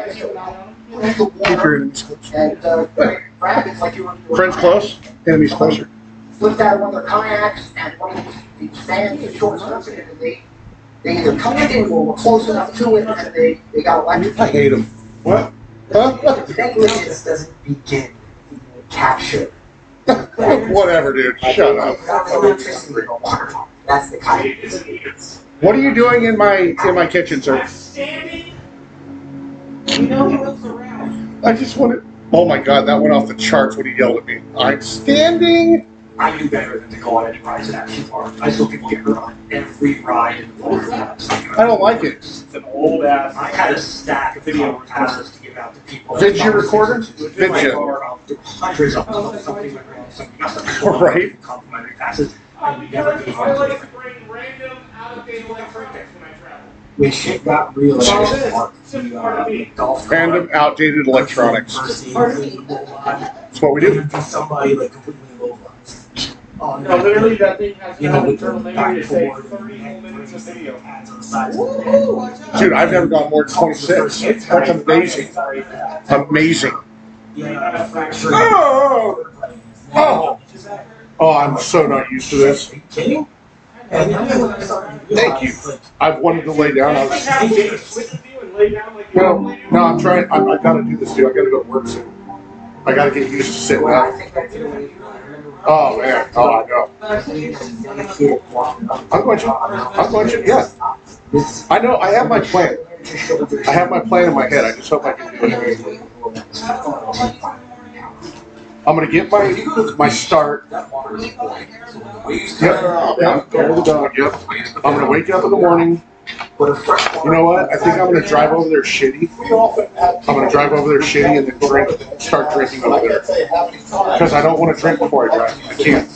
Keep your enemies close. And uh, grab it's like you were Friends close, enemies closer. flipped out one of their kayaks and one of these, these fans, the short circuit, and they they either come in or were close enough to it and they, they got electrocuted. I hate them. What? Huh? Negligence doesn't begin with capture. Whatever, dude. Shut up. That's the kind. What are you doing in my in my kitchen, sir? Standing. You know he looks around. I just wanted. Oh my God, that went off the charts when he yelled at me. I'm standing. I knew better than to go on any rides at Action Park. I saw people get hurt on every ride in the water. I don't like it. It's an old ass. I had a stack of video passes to give out to people. Vidya recorder? Vidya. Vidya. Hundreds of them. Something went wrong. Something got something Right. complimentary passes. Uh, And we never because gave I one to like them. to bring random out-of-date electronics when I travel. When shit got real at So Action this- Park, this the is part of uh, me. golf cart, Random outdated electronics. versus Part of me. That's what we do. Somebody like completely localized. Oh, No, literally that thing has You no know, with internal the memory to say backboard thirty whole minutes of video. ads on the sides of the Woohoo, watch out. Dude, I've never gone more than twenty-six. That's amazing. Amazing. Yeah, fractured. Oh! Oh! Oh, I'm so not used to this. Are you kidding? And then when I started to Thank you. realize, I've wanted to lay down. I Like was, have James switch with you and lay down like you well, normally do? no, I'm trying. I, I gotta do this, dude. I gotta go to work soon. I gotta get used to sitting Well, I up. think that's the way I remember. Oh man. Oh, I know. Uh, he usually Young kid walking up. I'm going to. I'm going to. Yeah. I know. I have my plan. I have my plan in my head. I just hope I can do it. I'm gonna get my my start. Yep. Yeah. Go to the dog. Yep. I'm gonna wake up in the morning. You know what? I think I'm gonna drive over there shitty. I'm gonna drive over there shitty and then drink, start drinking over there. Because I don't want to drink before I drive. I can't.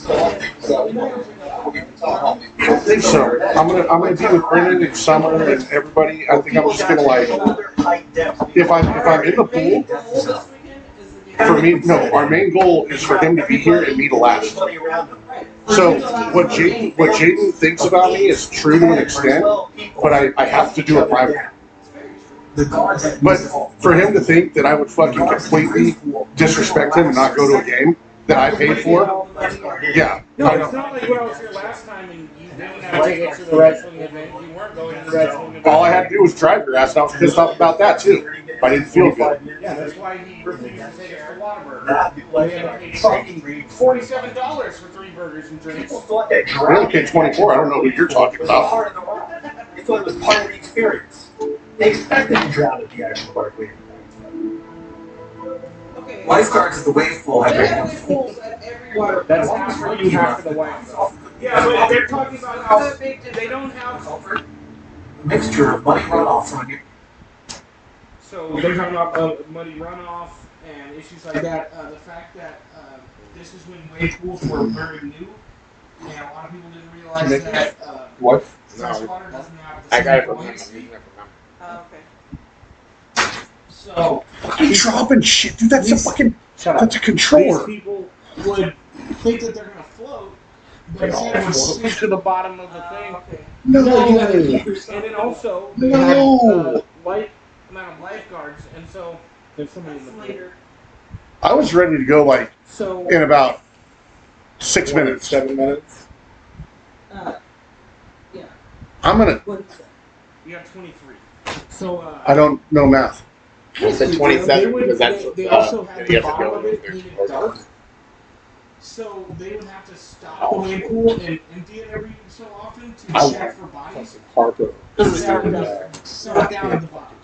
I don't think so. I'm gonna I'm gonna be with Brendan and Summer and everybody. I think I'm just gonna like if I'm if I'm in the pool. For me, no. Our main goal is for him to be here and me to last. So what Jaden what Jaden thinks about me is true to an extent, but I, I have to do it privately. But for him to think that I would fucking completely disrespect him and not go to a game that I paid for, yeah. No, it's not like when I was here last time and you didn't have tickets to the wrestling event. You weren't going to the wrestling event. All I had to do was drive your ass, and I was pissed off about that too. I didn't feel good. Yeah, that's why he refused to take us to Whataburger. Forty-seven dollars for three burgers and drinks. We only paid twenty-four. I don't know who you're talking about. They thought it was part of the experience. They expected to drown at the actual park. Lifeguards at the wave pool have been. That's half for you, half for the wife. Yeah, but they're talking about how they don't have a mixture of money runoff from a. So they're talking about uh, muddy runoff and issues like that. Uh, the fact that uh, this is when wave pools were very new, and a lot of people didn't realize that uh, what? Freshwater doesn't have the I got it same from him. I'm buoyancy. using it from him. Oh, okay. So Fucking dropping shit, dude. That's a fucking. That's a controller. these people would think that they're gonna float, but instead it would sink to the bottom of the thing. No. And then also they No. had uh, light amount of lifeguards, and so there's somebody in the pool. I was ready to go like So in about six minutes. Seven minutes. Uh, yeah. I'm gonna. you got twenty-three. So uh, I don't know math. I said They twenty-seven would- because that's they, they uh, also had you the have to bottom go of it there. being dark, so they would have to stop the wave pool and empty it every so often to I check for bodies. Harper. Because that would have sunk down at the bottom.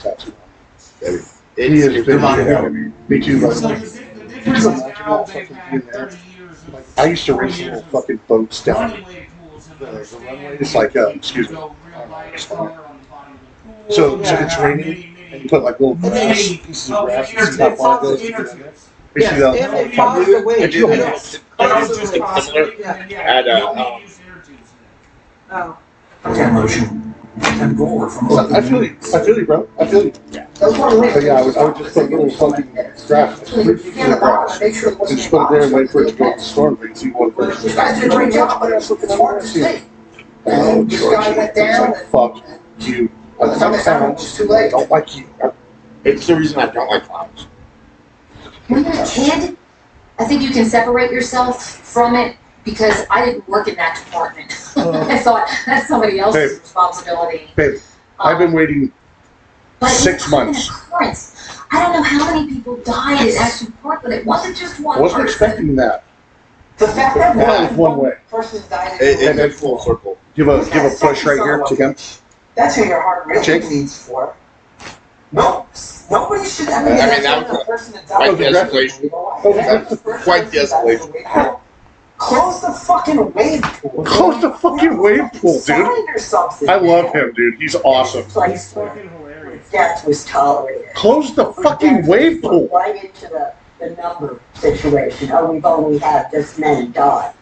He is big. Yeah. Me too. So Like, the, di- the difference is now they've had thirty years of I used to race little fucking boats down running wave pools and the, the understand runway. It's like, uh, excuse me. go real light color on the bottom of the pool. So, so Yeah, it's many, raining, many- and you put like little And then grass, they- pieces oh, of grass, the and see how inner- far it the goes. inner You tubes. see Yes, the- if it causes the wave, If you- you know. It's just constantly, and then, yeah, At, you uh, only um, use inner tubes in it. Oh. Tan lotion and gore from. I feel you. I feel you, bro. I feel you. That's one of the But yeah, I would, I would just put little fucking grass, roots in the grass, Make sure it and just put it there and wait for it to go up the storm drain. See one person. You guys did a great job, but it's it's hard to see. Oh, And this guy went down, George. Fuck you. by the time I found him, it was too late. I don't like you. It's the reason I don't like clowns. When you're a kid, I think you can separate yourself from it because I didn't work in that department. I thought that's somebody else's Babe. responsibility. Babe, I've been waiting But six it's not months. An occurrence. I don't know how many people died in Action Park, but it wasn't just one I wasn't person. expecting that. The fact that That was one way. person died. It, it, it's full circle. Give a give a push right here to him. That's who your heart really Jake? bleeds for. No, nobody should ever I get mean, that a was person that quite died. the escalation. Quite the escalation. Close the fucking wave pool. Close the fucking wave pool, dude. Sign or something. I love him, dude. He's awesome. He's fucking hilarious. Death was tolerated. Close the fucking wave pool. Right into the, the number situation. Oh, we've only had this many die.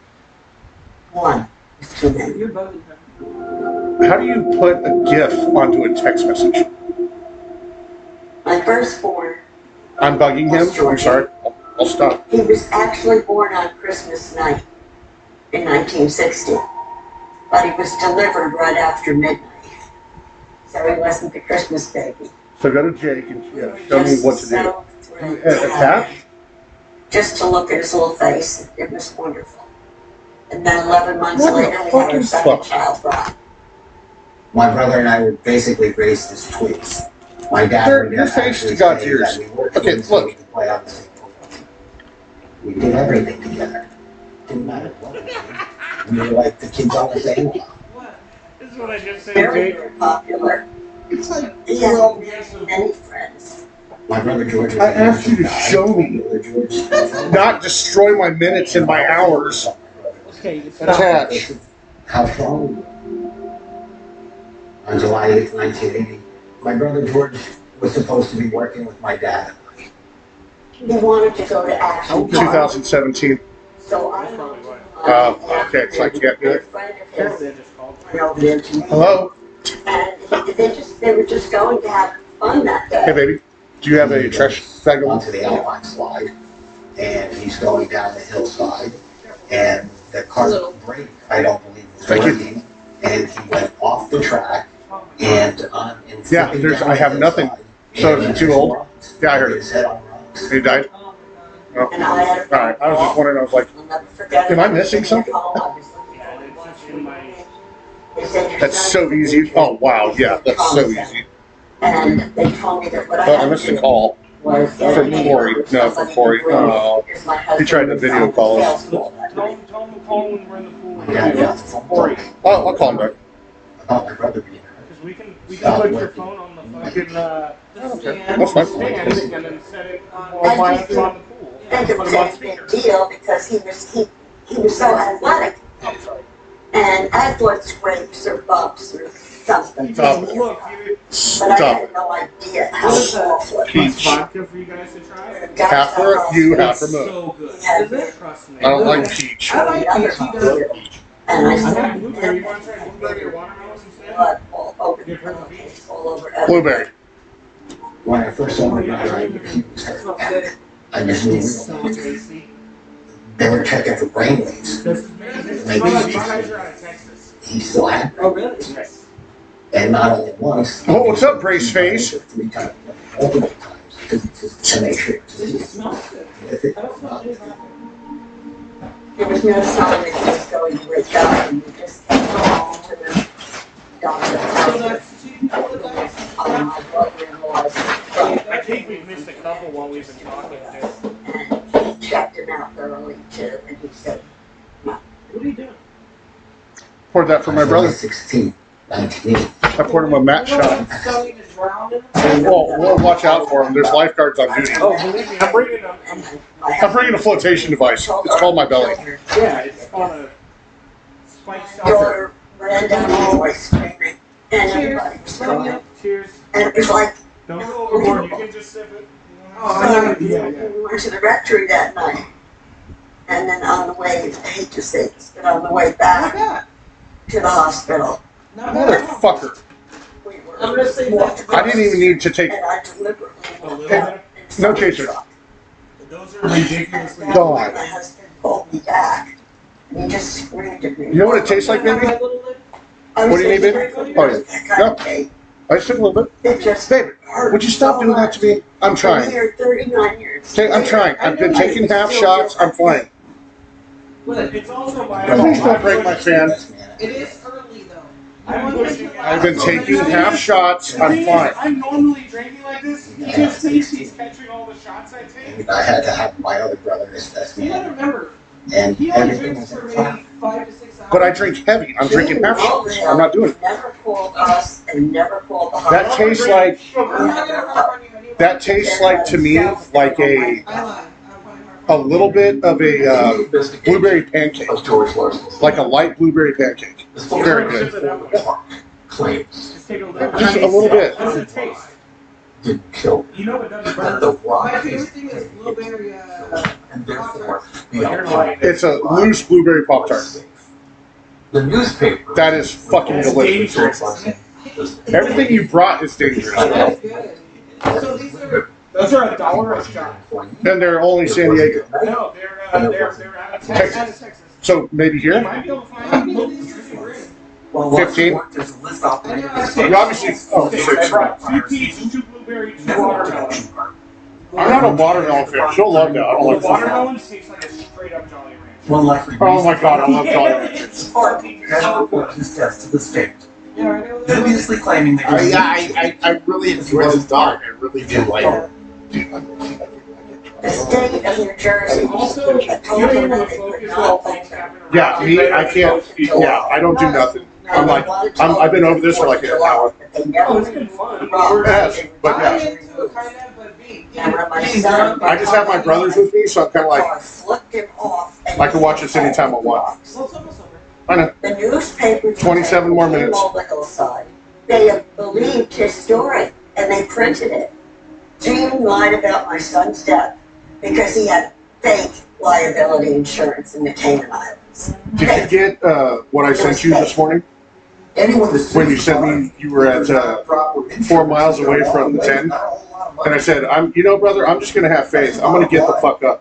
One is too many. You're voting for How do you put a GIF onto a text message? My firstborn, I'm bugging him. I'm sorry. I'll, I'll stop. he was actually born on Christmas night in nineteen sixty, but he was delivered right after midnight. So he wasn't the Christmas baby. So go to Jake and yeah, show me what to do. So thrilled Uh, to have Attach? him. Just to look at his little face, it was wonderful. And then eleven months What the later, we had fucking our second fuck? child, Brian. My brother and I were basically raised as twins. My dad Your- would your actually face to God's say ears. that we were Okay, twins so look. we could play on the same football team. We did everything together. Didn't matter what we did. We were like the kids on the same. This is what I just said, Very, Jake. very popular. It's like, He has many friends. My brother George. I asked you to show me, not destroy my minutes and my hours. Okay, it's Attach. How strong? On July eighth, nineteen eighty, my brother George was supposed to be working with my dad. He wanted to go to Action Park. twenty seventeen. So I Uh, okay, so I can't do a it. friend of his went over there to Hello? and he- they just they were just going to have fun that day. Hey, baby. Do you have a trash bag? Onto the Alpine slide, and he's going down the hillside, and the cart brake, I don't believe, was Thank you. working, and he went off the track, and on. And Yeah, flipping there's. down I the have nothing. hillside, So and is it he too old? hit Yeah, I heard his it. head on rocks. He died? Oh. And I had All right. I was just wondering. I was like, I'll never forget am it. I missing something? I was looking Yeah, at it's one just in my. They said, "Your That's son so is easy. Oh, wow. Yeah, that's so easy. And they told me that what I Oh, I had missed to a do call. was get a From neighbor Corey. or No, from somebody Corey. to bring Oh. here's my He husband tried to and video son call to us. school that Tell night. him, tell him to call when we're in the pool. My dad got the phone call Oh, I'll call him back. about my brother being hurt. Because we can, we can put your phone on the fucking, uh, Okay. That's fine. stand and then set it on I my just on the pool. I think it Put was it on a speaker. big deal because he was he he was so athletic. And I thought scrapes or bumps or something. Stop. Look, you, But I Stop. had no idea how awful it Peach. was. vodka for you guys to try. Half for you, half for It's me. so good. Is it? Trust me. I don't like peach. I like peach, he does. And I I saw got blueberry. You want to try blueberry or watermelon instead? blood all over the Give her the place, all over everything. Blueberry. When I first saw my brother, I knew he was hurt. I just knew So tasty. they were checking for brainwaves. This is amazing. Oh, these guys are out of Texas. He still had, Oh, really? Yes. and not only once. Oh, what's up, Brace Face? Three times, multiple times, because it's just to make sure. It just smells good. If it- I don't smell anything. There was no sign that he was going to wake up and we just came home to the doctor's So house. that's two people that died? On my brother-in-law's truck. I think we've missed a couple while we've been talking. Just And he checked him out thoroughly too, and he said, What are you doing? Poured that for my brother. Sixteen, nineteen eighty. I poured him a mat shot. So you just drowned in it? Well, we'll watch out for him. There's lifeguards on duty. oh, believe me, I'm bringing a, I'm, I'm bringing a flotation device. It's called my belly. yeah, it's called a spiked salsa. daughter ran down the hallway screaming, and everybody was going. Cheers. And it was like, Don't go overboard. You can just sip it. Oh, I know. Yeah, yeah. we went to the rectory that night. And then on the way, I hate to say this, but on the way Not back bad. to the hospital, Not bad at all. Motherfucker. we were. I'm gonna say that. I didn't even need to take. And I deliberately A little walked bit. out No inside the chaser. truck. Those are ridiculously And God. my husband called me back, and he just screamed at me. You know what it tastes like, baby? I was What do you need, baby? thinking, Oh, yeah. I got paid. I just took a little bit. It just Baby, hurt would you stop so doing that to me? I'm much. trying. I'm here thirty-nine years. Okay, I'm trying. I've been taking half shots. I'm fine. It's also my. Please don't break my fan. It is early though. I'm pushing. I've been taking half shots. The I'm thing is, fine. I'm normally drinking like this. He just thinks he's catching all the shots I take. I had to have my other brother as best You gotta man, remember, and he only everything drinks was for in maybe fine. five to six hours. But I drink heavy. I'm drinking half shots. I'm not doing it. Never called us and never called the That hospital. tastes like. I'm not gonna harp on you anyway. That tastes like to me like a I lied. I'm fine, a little bit of a uh, blueberry pancake, Of George Larson's. like a light blueberry pancake. This Very photo good. claims Just take a little. Just a little bit. How does it taste? didn't kill You know it doesn't and burn. the My rock favorite is thing is blueberry, uh, and therefore the You're lying. It's a loose blueberry pop tart. The newspaper. That is fucking It's delicious. dangerous. Everything you brought is dangerous. that's good. So these are, Those are a dollar a shot. And they're only San Diego. No, they're uh, they're they're out of Texas. Texas. Texas. So maybe You here? might be able to I find mean, them. these are great. Well, fifteen? There's a list out I there. know, I You obviously, oh, Okay, six. I brought two peach, two blueberry, two watermelon. I'm not a watermelon fan. She'll love that. I don't The like watermelon. watermelons taste like a straight up Jolly Rancher. One likely reason. Oh my god, I love Jolly Ranchers. Never report his death to the state. Yeah, I know that. Previously claiming that I, I, I, I really enjoy this dog. I really do like it. Dude, I'm- The state of New Jersey Also, told them that they could not take Yeah, me, I can't. Yeah, I don't do nothing. I'm like, I'm, I've been over this for like an hour. Oh, it's been fun. Yes, but yeah. I just have my brothers with me, so I'm kind of like, flipped him off. and I can watch this anytime I want. I know. The newspaper. twenty-seven more minutes. On the hillside. They believed his story and they printed it. Gene lied about my son's death because he had fake liability insurance in the Cayman Islands. Did you get uh, what I sent you this morning? Anyone that's When you sent me, you were at uh, four miles away from the ten, and I said, "I'm, you know, brother, I'm just gonna have faith. I'm gonna get the fuck up."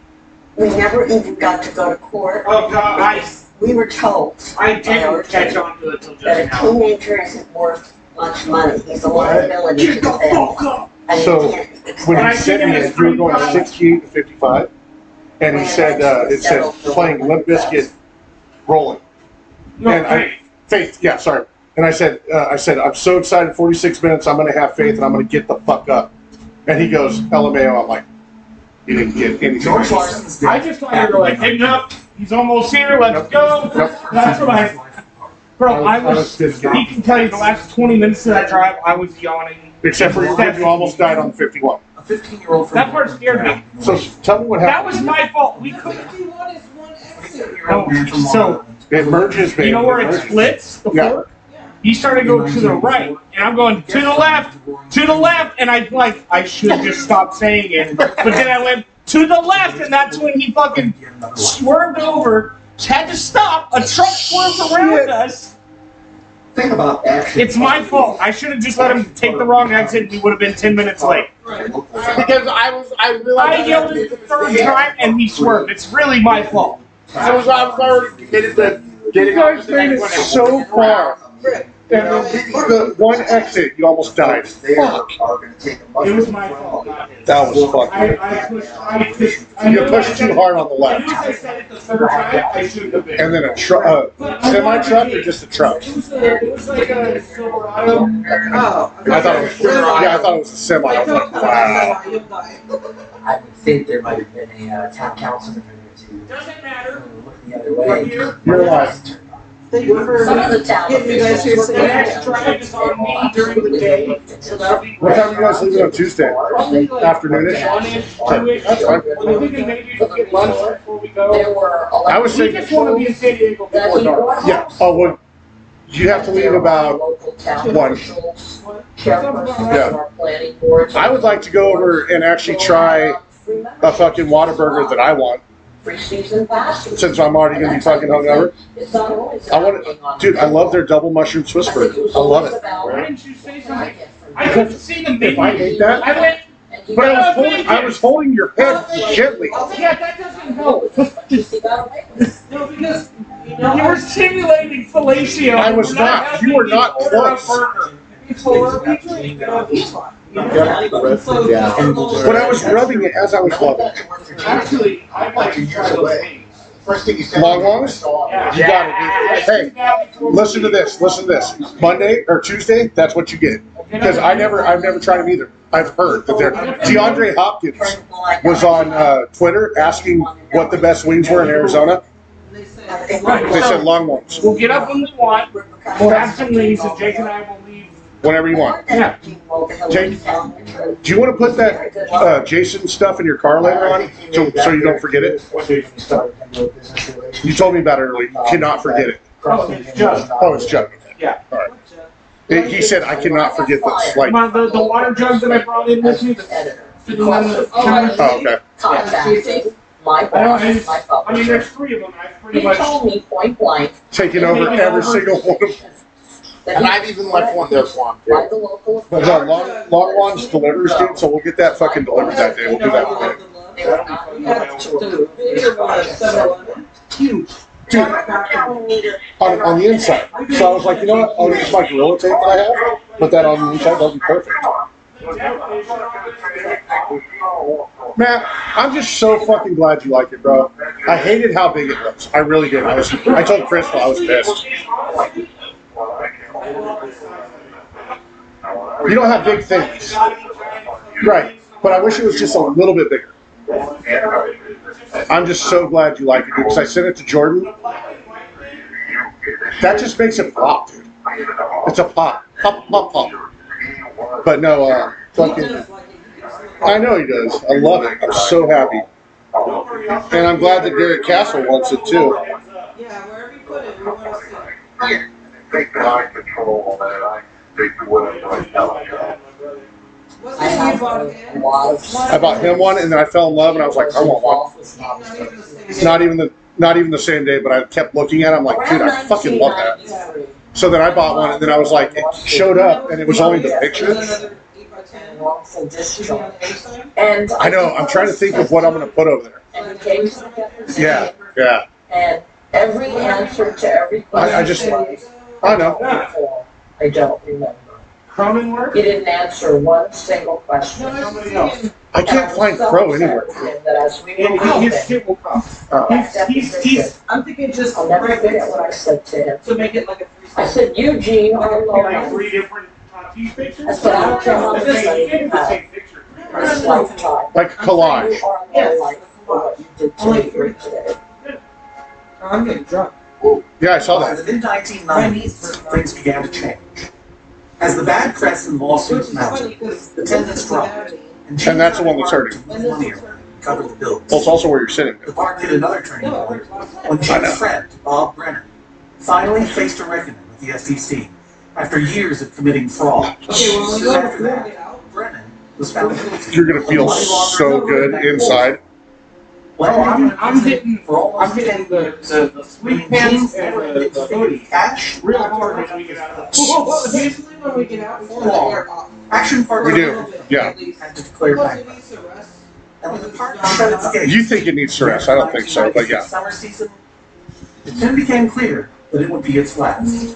We never even got to go to court. Oh God, I, We were told I didn't catch on to it till just that a now. teenager isn't worth much money. He's a liability to the family. And he So can't be when he exposed. sent me it, you were going sixty-eight to fifty-five, and he said uh, it said playing Limp Bizkit, rolling. And I, faith, yeah, sorry. And I said, uh, I said, I'm so excited. forty-six minutes. I'm gonna have faith, and I'm gonna get the fuck up. And he goes, L M A O. I'm like, you didn't get anything. I just thought you were like, hey, no, he's almost here. Let's go. That's what I. Bro, I was. He can tell you the last twenty minutes of that drive, I was yawning. Except for when you almost died on fifty-one. A fifteen-year-old. That part scared me. So tell me what That happened. was my fault. We couldn't. fifty-one is one exit. Oh, so It merges, baby. you know where It it merges. splits? The Yeah. fork. He started to go to the right, and I'm going to the left, to the left, and I like I should have just stopped saying it, but then I went to the left, and that's when he fucking swerved over, had to stop. A truck swerved around us. Think about action. It's my fault. I should have just let him take the wrong exit. We would have been ten minutes late. Because I was, I realized I yelled it the third time, and he swerved. It's really my fault. I was, I was already committed to getting You off guys the made next it one. so far. And then the one exit, you almost died. Fuck. It was my fault. not his. That was fucking. I, I pushed. I pushed. I You knew pushed I said- too hard on the I knew left. I said it the third time. I shouldn't have been. And then a truck, uh, semi truck or just a truck? It was, a, it was like a Silverado. Oh. I thought it was, yeah, I thought it was a semi. I was like, wow. I would think there might have been a uh, town councilman in there too. Doesn't matter. Look the other way. You're alive. Thank you for Some of the town getting you guys here officials The today. next drive is on me during the day. So that'll be What time are you guys leaving on Tuesday? probably like Afternoonish? one-ish, two-ish. That's fine. I'm thinking maybe we get lunch before we go. There were I was We thinking, just want to be in San Diego before dark. yeah, oh, well, you have to leave about local town one. officials, Yeah. chairpersons of our planning boards. I would like to go over and actually try a fucking Whataburger that I want, Free season passes. since I'm already gonna be fucking hungover. It's not always I want it, dude, I love their double mushroom Swiss burger. I love it. Why didn't you say something? I couldn't see the menu. If I ate that, I went, but I was holding, I was holding your head gently. yeah, that doesn't help. No, because you know, you were simulating fellatio. I was We're not. having You were the not order of close. burger. Before we drink, no, he's fine. But I was rubbing it as I was loving it. Actually, I'd like to try those wings. First thing you said. Long ones? Yeah. You got it, dude. Hey, listen to this, listen to this. Monday or Tuesday, that's what you get. Because I never, I've never tried them either. I've heard that they're, DeAndre Hopkins was on uh, Twitter asking what the best wings were in Arizona. They say, Right, They said so long ones, we'll get up when we want. We'll have some wings, and Jake and I will leave. whenever you want. Yeah. Jake, do you want to put that uh, Jason stuff in your car later on, so, so you don't forget it? You told me about it earlier. You cannot forget it. Oh, it's just. Oh, it's Judd. Yeah. All right. It- He said, I cannot forget this. Like, My, the, the water jug that I brought in with me, that's sitting on the counter. oh, okay. Contacting my I, boss, my don't, I mean, there's publisher. three of them. I pretty He much. told me point blank Taking over every single one of them. that And he I've even left one there for him by too. the local But no, long, long ones delivers, dude, so we'll get that fucking delivered that day. We'll do that one day. they were not That's the bigger one at seven eleven. Dude, on, on the inside. So I was like, you know what? I'll use my Gorilla Tape that I have, put that on the inside, that'll be perfect. Man, I'm just so fucking glad you like it, bro. I hated how big it was. I really did. I was. I told Crystal I was pissed. You don't have big things, right? But I wish it was just a little bit bigger. I'm just so glad you like it, dude, because I sent it to Jordan. That just makes it pop, dude. It's a pop. Pop, pop, pop. But no, uh, fucking, I know he does. I love it. I'm so happy. And I'm glad that Derek Castle wants it too. Yeah, wherever you put it, we want to see it. Take the eye control on that. I take whatever I tell you. I have a lot of I bought him one, and then I fell in love, and I was like, I want one. Not even the not even the same day, but I kept looking at it. I'm like, dude, I fucking love that. So then I bought one, and then I was like, it showed up, and it was only the picture. wrongful discharge. And I know. I'm trying to think of what I'm going to put over there. And he gave some answers. Yeah, yeah. And every answer to every question I, I just, was, I know. I don't remember. Cronenworth? He didn't answer one single question. Somebody else. I can't find Crow anywhere. That as we were And his moving, shit will come. Uh, He's, he's, he's, I'm thinking just I'll never forget what I said to him. To make it like a three. I said, Eugene, our like Lord. three different Tatis pictures. I said, I don't care how It's many the you same- it's the have. same picture. This lifetime. Like a collage. You are my life for what you did to me here today. I'm getting drunk. Yeah, I saw By that. the mid nineteen nineties, things began to change. As the bad press and lawsuits mounted, attendance dropped. And that's the one that's hurting. Money around and cover the bills. Well, it's also where you're sitting. The park hit another turning point when I know. Jim's friend, Bob Brennan, finally faced a reckoning with the S E C after years of committing fraud. Okay, well, we Soon go after before we that, get out. Brennan was found guilty. You're gonna feel so good inside. Oh, I'm, I'm hitting, For almost I'm hitting the, the, the sweet pants and the, the hoodie cash, real hard as we get out of the Well, usually when we get out, we turn the air off. Action Park We do, yeah. had to declare Plus, it bankruptcy. needs to rest. And when the park shut its gates, You think it needs to rest? I don't think so, but yeah. Summer season, it soon became clear that it would be its last.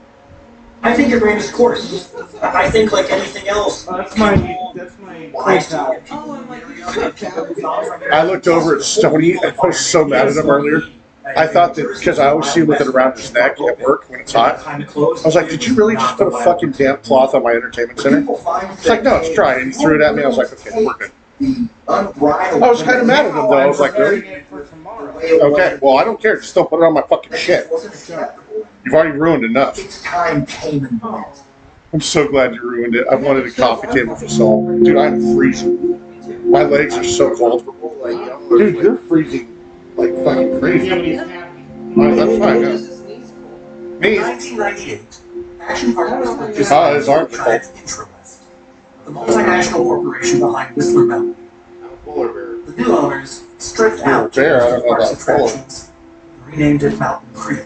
I think it ran its course. I think like anything else. Uh, that's my, that's my clay towel. Oh, I'm like, you should have. I looked over at Stoney and I was so mad at him earlier. I thought that because I always see him with it around his neck at work when it's hot. I was like, did you really just put a fucking damp cloth on my entertainment center? It's like, no, it's dry. And he threw it at me. I was like, okay, we're good. The unbridled. I was kind of mad at him though. I was like, really? Okay, well, I don't care. Just don't put it on my fucking shit. Wasn't acceptable. You've already ruined enough. Its time came and went. I'm so glad you ruined it. I wanted a coffee table for Saul. Dude, I'm freezing. My legs are so cold. Dude, you're freezing like fucking crazy. Alright, that's fine, yeah. Me? nineteen ninety-eight, Action Park was purchased Oh, his arms are by Intrawest, the multinational corporation behind Whistler Mountain. The new owners stripped out Bear, I don't know park's about polar. attractions and renamed it Mountain Creek.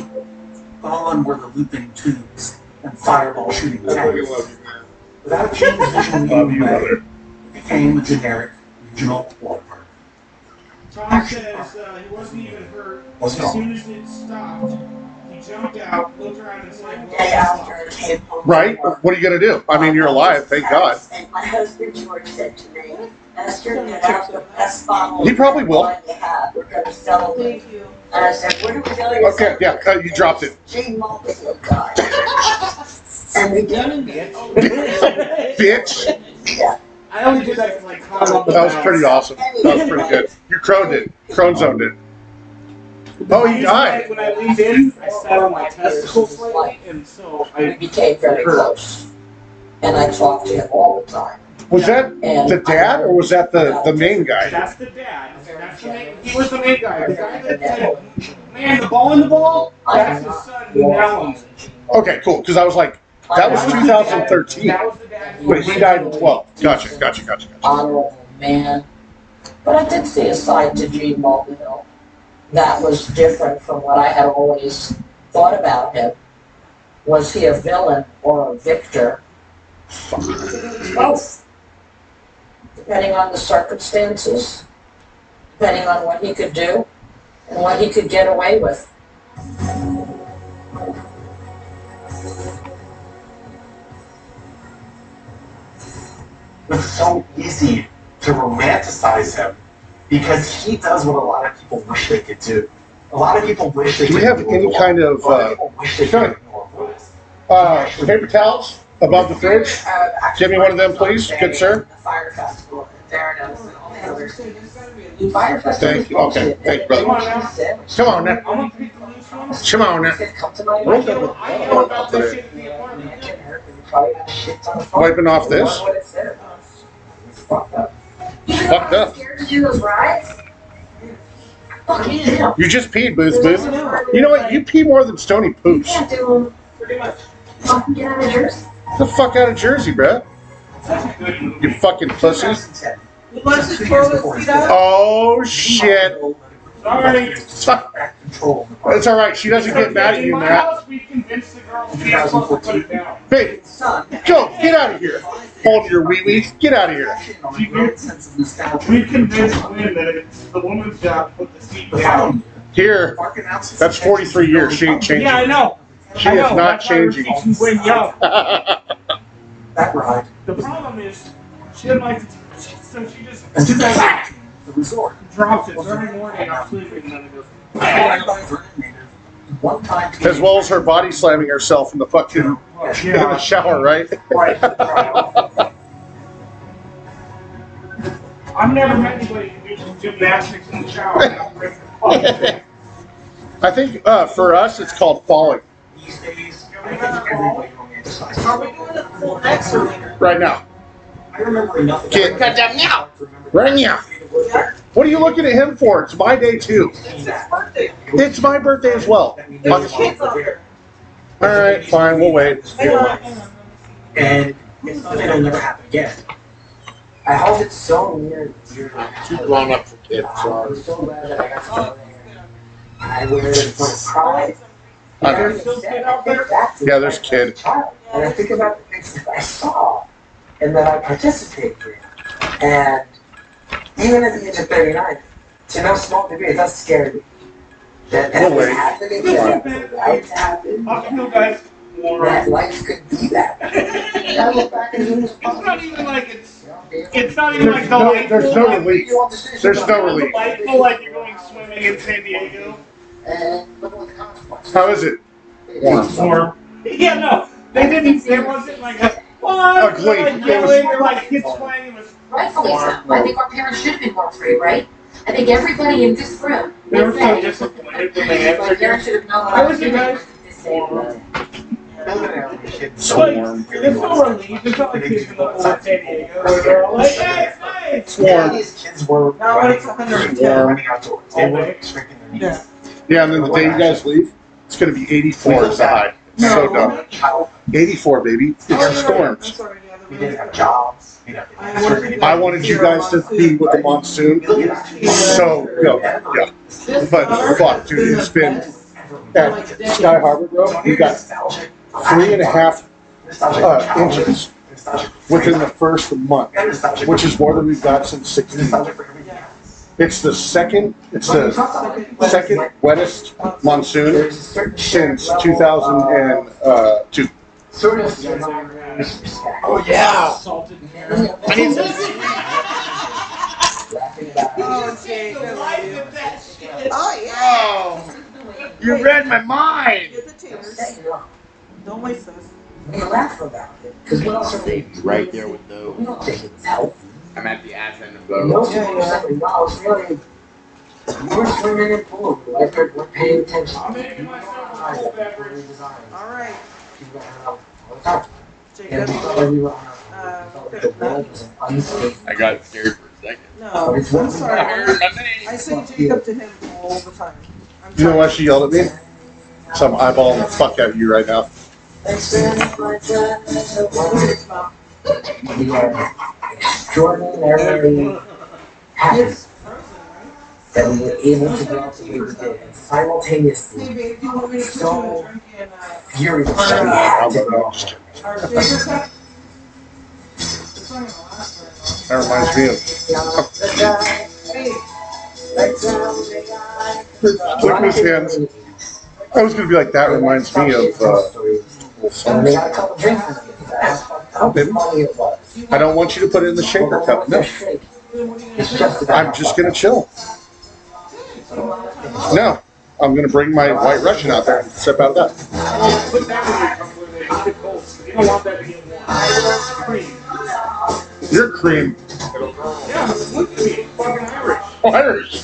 Gone were the looping tubes and fireball shooting tanks. Without a change of vision Love in you, way, brother. it became a generic regional water park. Tom says uh, he wasn't even hurt. What's As wrong? soon as it stopped, he jumped out, looked around and said, Day after I came home. from Right? work, What are you gonna do? I mean, you're alive, thank God. And my husband George said to me, Esther, get out the best bottle He probably of will. wine you have. We're going to celebrate. Thank you. And I said, what are we going to Okay, yeah, uh, you dropped it. Gene Mulvihill died. And we Done did. and dead. Bitch. Yeah. I only did that because I caught up. That was pretty awesome. That was pretty good. You croned it. Crone zoned it. Oh, he died. When I leaned in, I sat on my testicles slightly, and so We I became very close. And I talked to him all the time. Was that the dad or was that the, the main guy? That's the dad. That's the main, he was the main guy. The guy that said, man, the ball in the ball? That's his son who now owns it. Okay, cool. Because I was like, that was two thousand thirteen. That was the dad. But he died in twelve. Gotcha, gotcha, gotcha, gotcha. Honorable man. But I did see a side to Gene Mulvihill that was different from what I had always thought about him. Was he a villain or a victor? Both. Depending on the circumstances, depending on what he could do, and what he could get away with. It's so easy to romanticize him because he does what a lot of people wish they could do. A lot of people wish they Do could we have do any what- kind of, a lot uh, people wish they Sean, could ignore voice. uh, paper towels above the fridge? Uh, Give me one of them, please. Good sir. The fire festival in Theranos, and all they killers. Firefighters. Thank you. Okay. Thank you, brother. Come on now. Come on now. Wiping off this. Fucked up. Scared to do those rides? You just peed, Booth Booth. You know what? You pee more than Stony You poops. can't do them pretty much. Fucking get out of Jersey. Get the fuck out of Jersey, bro. You fucking pussy. Oh shit. Sorry. It's alright. She doesn't get mad at you, In my Matt. house, we convinced the girl to be supposed to put it down. Babe, go. Get out of here. Hold your wee wee. Get out of here. We convinced Lynn that it's the woman's job to put the seat down. Here. That's forty-three years. She ain't changing. Yeah, I know. She I know. is not That's why her changing. seats went young. That ride. The problem is, she doesn't like to, so she just And two thousand eighteen, the resort. drops it every morning. I'm sleeping and then it goes. One time. As well as her body slamming herself in the fucking in the shower, right? I've never met anybody who do gymnastics in the shower. I think uh, for us it's called falling. These days, Are we doing it full next or later? Right now. I remember enough. Kid. Right now. What are you looking at him for? It's my day too. It's his birthday. It's my birthday as well. There's kids out there. Alright, fine, we'll wait. Hang on, hang on. And it's something that'll never happen again. I hold it so near dear. Too grown up for kids, I'm sorry. so glad that I got to go there. I wear it in front of pride. Uh, There's still kid out there? Yeah, there's kid. And I think about the things that I saw and that I participated in. And even at the age of thirty-nine, to no small degree, it does scare me. That that We'll would wait. happen again. That happen. guys. That life could be that. I look back and it was It's not even like it's. It's not even There's like no, delightful. there's no relief. There's no relief. Delightful, like you're going swimming in San Diego. How is it? Or yeah, no, they didn't. There wasn't like a. Well, Ugly. like It was- yelling or like kids playing. It was. Rightfully so. I think our parents should have been more free, right? I think everybody in this room They were would so say, disappointed when they my answered. parents should have known what How I was was it, doing. guys? Disabled. It's like, it's no relief. It's not like kids in the whole San Diego where they're all like, hey, it's nice. It's warm. These kids were No, it's one hundred ten. running outdoors. They were shrinking their knees. Yeah. Yeah, and then the day you guys leave, it's gonna be eighty-four is the high. So dumb. eighty-four, baby. It's storms. We didn't have jobs. We didn't have I wanted you guys to be with the monsoon. So, go. Yeah. But fuck, dude, it's been at Sky Harbor, bro. We got three and a half uh, inches within the first month, which is more than we've got since sixteen. It's the second. It's the second wettest monsoon since two thousand two. Oh yeah. I need some. Oh, Jake, I love you. Oh, yeah. Oh, you read my mind. Get the tears. Don't waste those. We laugh about it. Because what else are they? Right there with no. We don't take it's health. I'm at the ass end of No boat. one was knowledge really. We're swimming in pool. We're, we're paying attention. I'm making myself a cool beverage. All right. Jake, And we that's thought we were on uh, our the world was an unsafe. I got scared for a second. No, I'm sorry. I say Jacob to him all the time. I'm You know why trying. she yelled at me? So I'm eyeballing the fuck out of you right now. We are extraordinarily happy that we were able to go out the way we did, and simultaneously Hey, babe, do you want me to put you in so a drink and, uh, furious that we had I'll to go go. down. Just kidding. our sugar cup? It's not gonna last very long. That reminds me of. Hey, Look at his hands. I was gonna be like, that reminds me of. Uh, And they got a couple drinks in it. How funny it was. I don't want you to put it in the shaker cup. No, It's just about I'm just gonna chill. No, I'm gonna bring my White Russian out there and sip out of that. Put that in your tumbler there. Keep it cold. You don't want that to get warm. Cream. Your cream. Yeah, look at me. fucking Irish. Oh, Irish.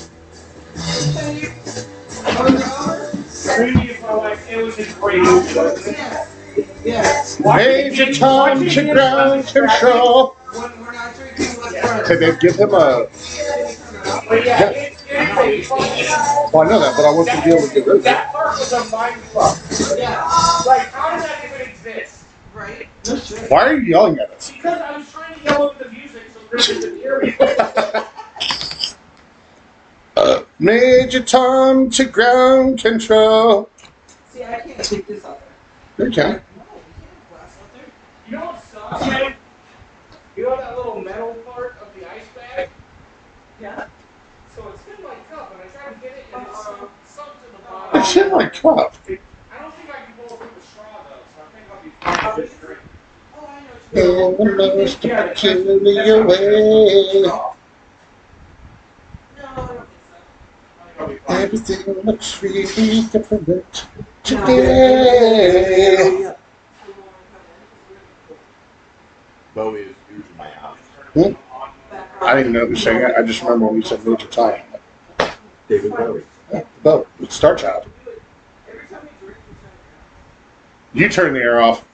Maybe if I like, it was a great movie, wasn't it? Yes. Major Tom to ground control. Hey, babe, give him a. But yeah, it, it, Well, I know that, but I want you to be able to get rid of it. that part was a mind fuck. Yeah. Like, how does that even exist? Right? Why are you yelling at us? Because I was trying to yell over the music so Chris could hear me. Uh, Major Tom to ground control. See, I can't take this out You can. You know what sucks, man? You know that little metal part of the ice bag? Yeah. So it's in my cup, and I tried to get it, and it's sunk, sunk to the bottom. It's in my cup. I don't think I can pull it with the straw, though, so I think I'll be fine with this drink. Oh, I know what In the most peculiar way. Everything looks really different today. Bowie is huge in my house. Hmm? I didn't know who sang it. I just remember when you said Major Tom. David Bowie. Yeah, Bo, it's Star Child. You turn the air off.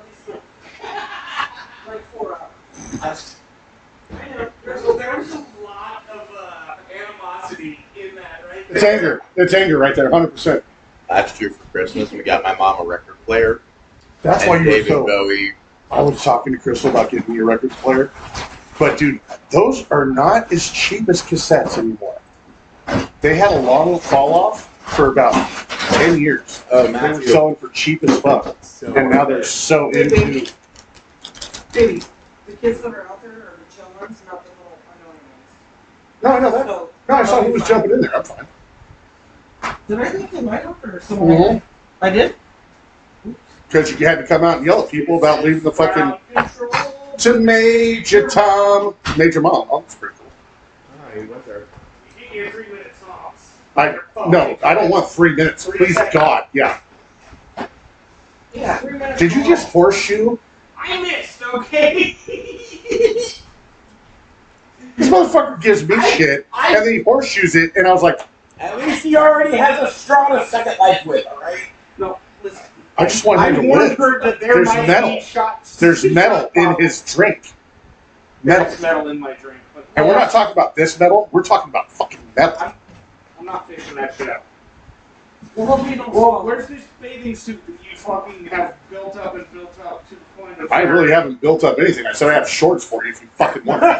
like four hours. I know. There's a, there was a lot of uh, animosity in that, right? It's anger. It's anger right there, one hundred percent. Last year for Christmas, we got my mom a record player. That's and why you were David so. Bowie. I was talking to Crystal about getting me a record player. But, dude, those are not as cheap as cassettes anymore. They had a long fall off for about ten years. Oh, They were selling for cheap as fuck. So And now they're so Hey, into. baby. Baby, the kids that are out there are the chill ones, not the little annoying ones. No, I know that. So, No, I saw he was jumping in there. I'm fine. did I leave the light up or someone? Mhm. I did? Because you had to come out and yell at people about leaving the fucking. To Major Tom. Major Mom. Oh, that's pretty cool. Oh, he went there. You get your three minute songs. I, no, I don't want three minutes. Please, God. Yeah. Yeah, three minutes. Did you just horseshoe? I missed, okay? This motherfucker gives me shit, and then he horseshoes it, and I was like, At least he already has a straw to second life with, alright? No, listen. I just want I him to warned live. her that there There's might metal. be shots. There's metal in his drink. Metal. There's metal in my drink. But And we're not talking about this metal, we're talking about fucking metal. I'm not fishing that shit out. Well, we don't Well, where's this bathing suit that you fucking have built up and built up to the point of... I really haven't built up anything. I said I have shorts for you if you fucking want them. Whoa!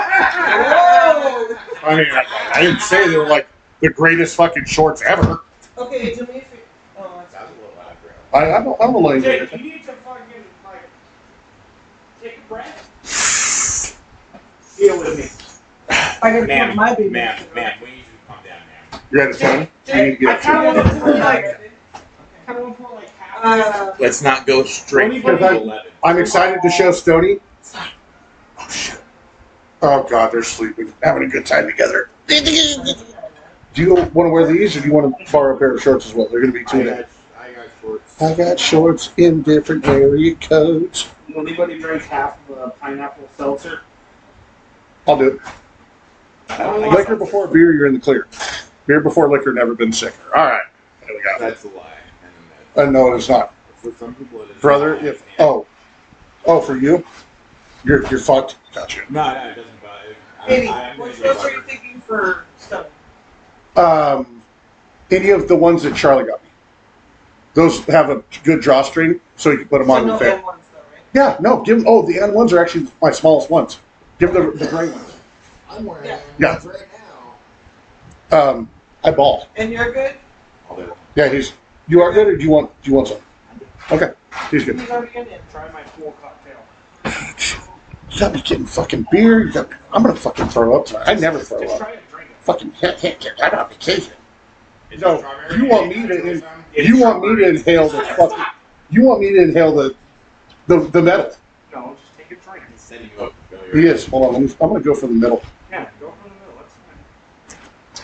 I mean, I, I didn't say they were like the greatest fucking shorts ever. Okay, do me a favor. Oh, That was a little loud, bro. I, I'm, I'm a little Jake, you need to fucking, like, take a breath. Deal with me. I gotta Ma'am, put my baby. ma'am, ma'am, we need you to calm down, ma'am. You're at a ten? You need to I get kind a of want to pour like, kind of want to pour like half. Uh, Let's not go straight Because to I- eleven. I'm excited to show Stoney. Oh, shit. Oh, God, they're sleeping. Having a good time together. Do you want to wear these, or do you want to borrow a pair of shorts as well? They're going to be I two got, days. I got shorts. I got shorts in different area codes. Will anybody drink half of a pineapple seltzer? I'll do it. Liquor before beer, you're in the clear. Beer before liquor, never been sicker. All right. There we go. That's a lie. And Uh, no, it's not. for some people, it is. Brother, if, oh. Oh, for you? You're, you're fucked? Gotcha. No, no, it doesn't bother. baby, I, I'm what gonna shorts go are you thinking for stuff? Um, any of the ones that Charlie got me. Those have a good drawstring, so you can put them on So your no face. M ones though, right? Yeah, no, give them, oh, the N ones are actually my smallest ones. Give them the, the gray ones. I'm wearing Yeah. Yeah. ones right now. Um, I ball. And you're good? I'll do it. Yeah, he's, you are good, or do you want, do you want some? Okay, he's good. He's already in it. Try my full cocktail. You got me getting fucking beer, you got, I'm gonna fucking throw up tonight. I never throw Just up. try to drink it. Fucking can't, can't get that on vacation. Is No, it strawberry? you want me to, Is it in, some? you want me to inhale the fucking, you want me to inhale the, the, the metal. No, just take a drink. He's setting you up for failure. He is, hold on, let me, I'm gonna go for the middle. Yeah, go from the middle. That's fine.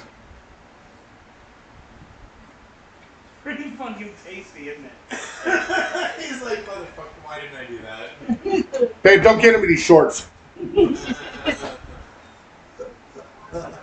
Pretty fucking tasty, isn't it? He's like, motherfucker, why didn't I do that? Babe, don't get him any shorts.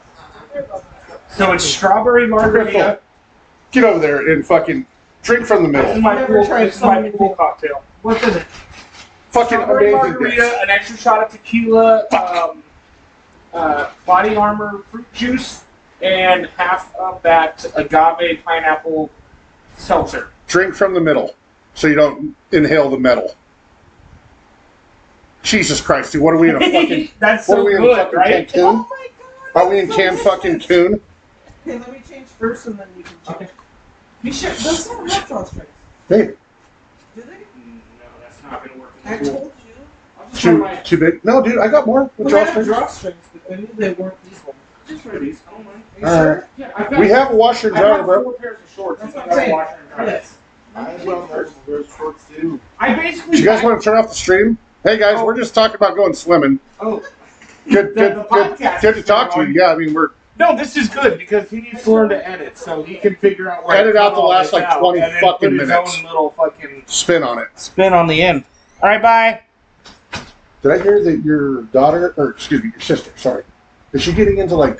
So it's strawberry margarita. Get over there and fucking drink from the This is middle. my cool, this is my cool cocktail. What's in it? Fucking Strawberry amazing margarita, this. an extra shot of tequila, um, uh, Body Armor fruit juice, and half of that agave pineapple seltzer. Drink from the middle so you don't inhale the metal. Jesus Christ, dude, what are we in a fucking... That's what so are we in good, fucking right? Cancun? Oh my god. Are we in Cam fucking Coon? Okay, let me change first and then you can change. You should, those don't have drawstrings. Hey, Do they? No, that's not gonna work. I told you. I'll just try too, my, too big? No, dude, I got more with We have drawstrings. drawstrings, but I knew they weren't these ones. just try these. I don't mind. Are you All sure? right. Yeah, I've got, We have a washer and I've dryer, got bro. four pairs of shorts. That's and what I've I'm got a saying. washer and dryer. Yes. I as well wear those shorts too. I basically. Do you guys I- want to turn off the stream? Hey guys, we're just talking about going swimming. Oh, Good, The- good, the good, podcast good to is talk to going you. Yeah, I mean we're no, this is good because he needs to learn to edit, so he can figure out where. to Edit cut out the all last, this like, out twenty and then fucking put his minutes. own little fucking spin on it. spin on the end. All right, bye. Did I hear that your daughter, or excuse me, your sister, sorry, is she getting into like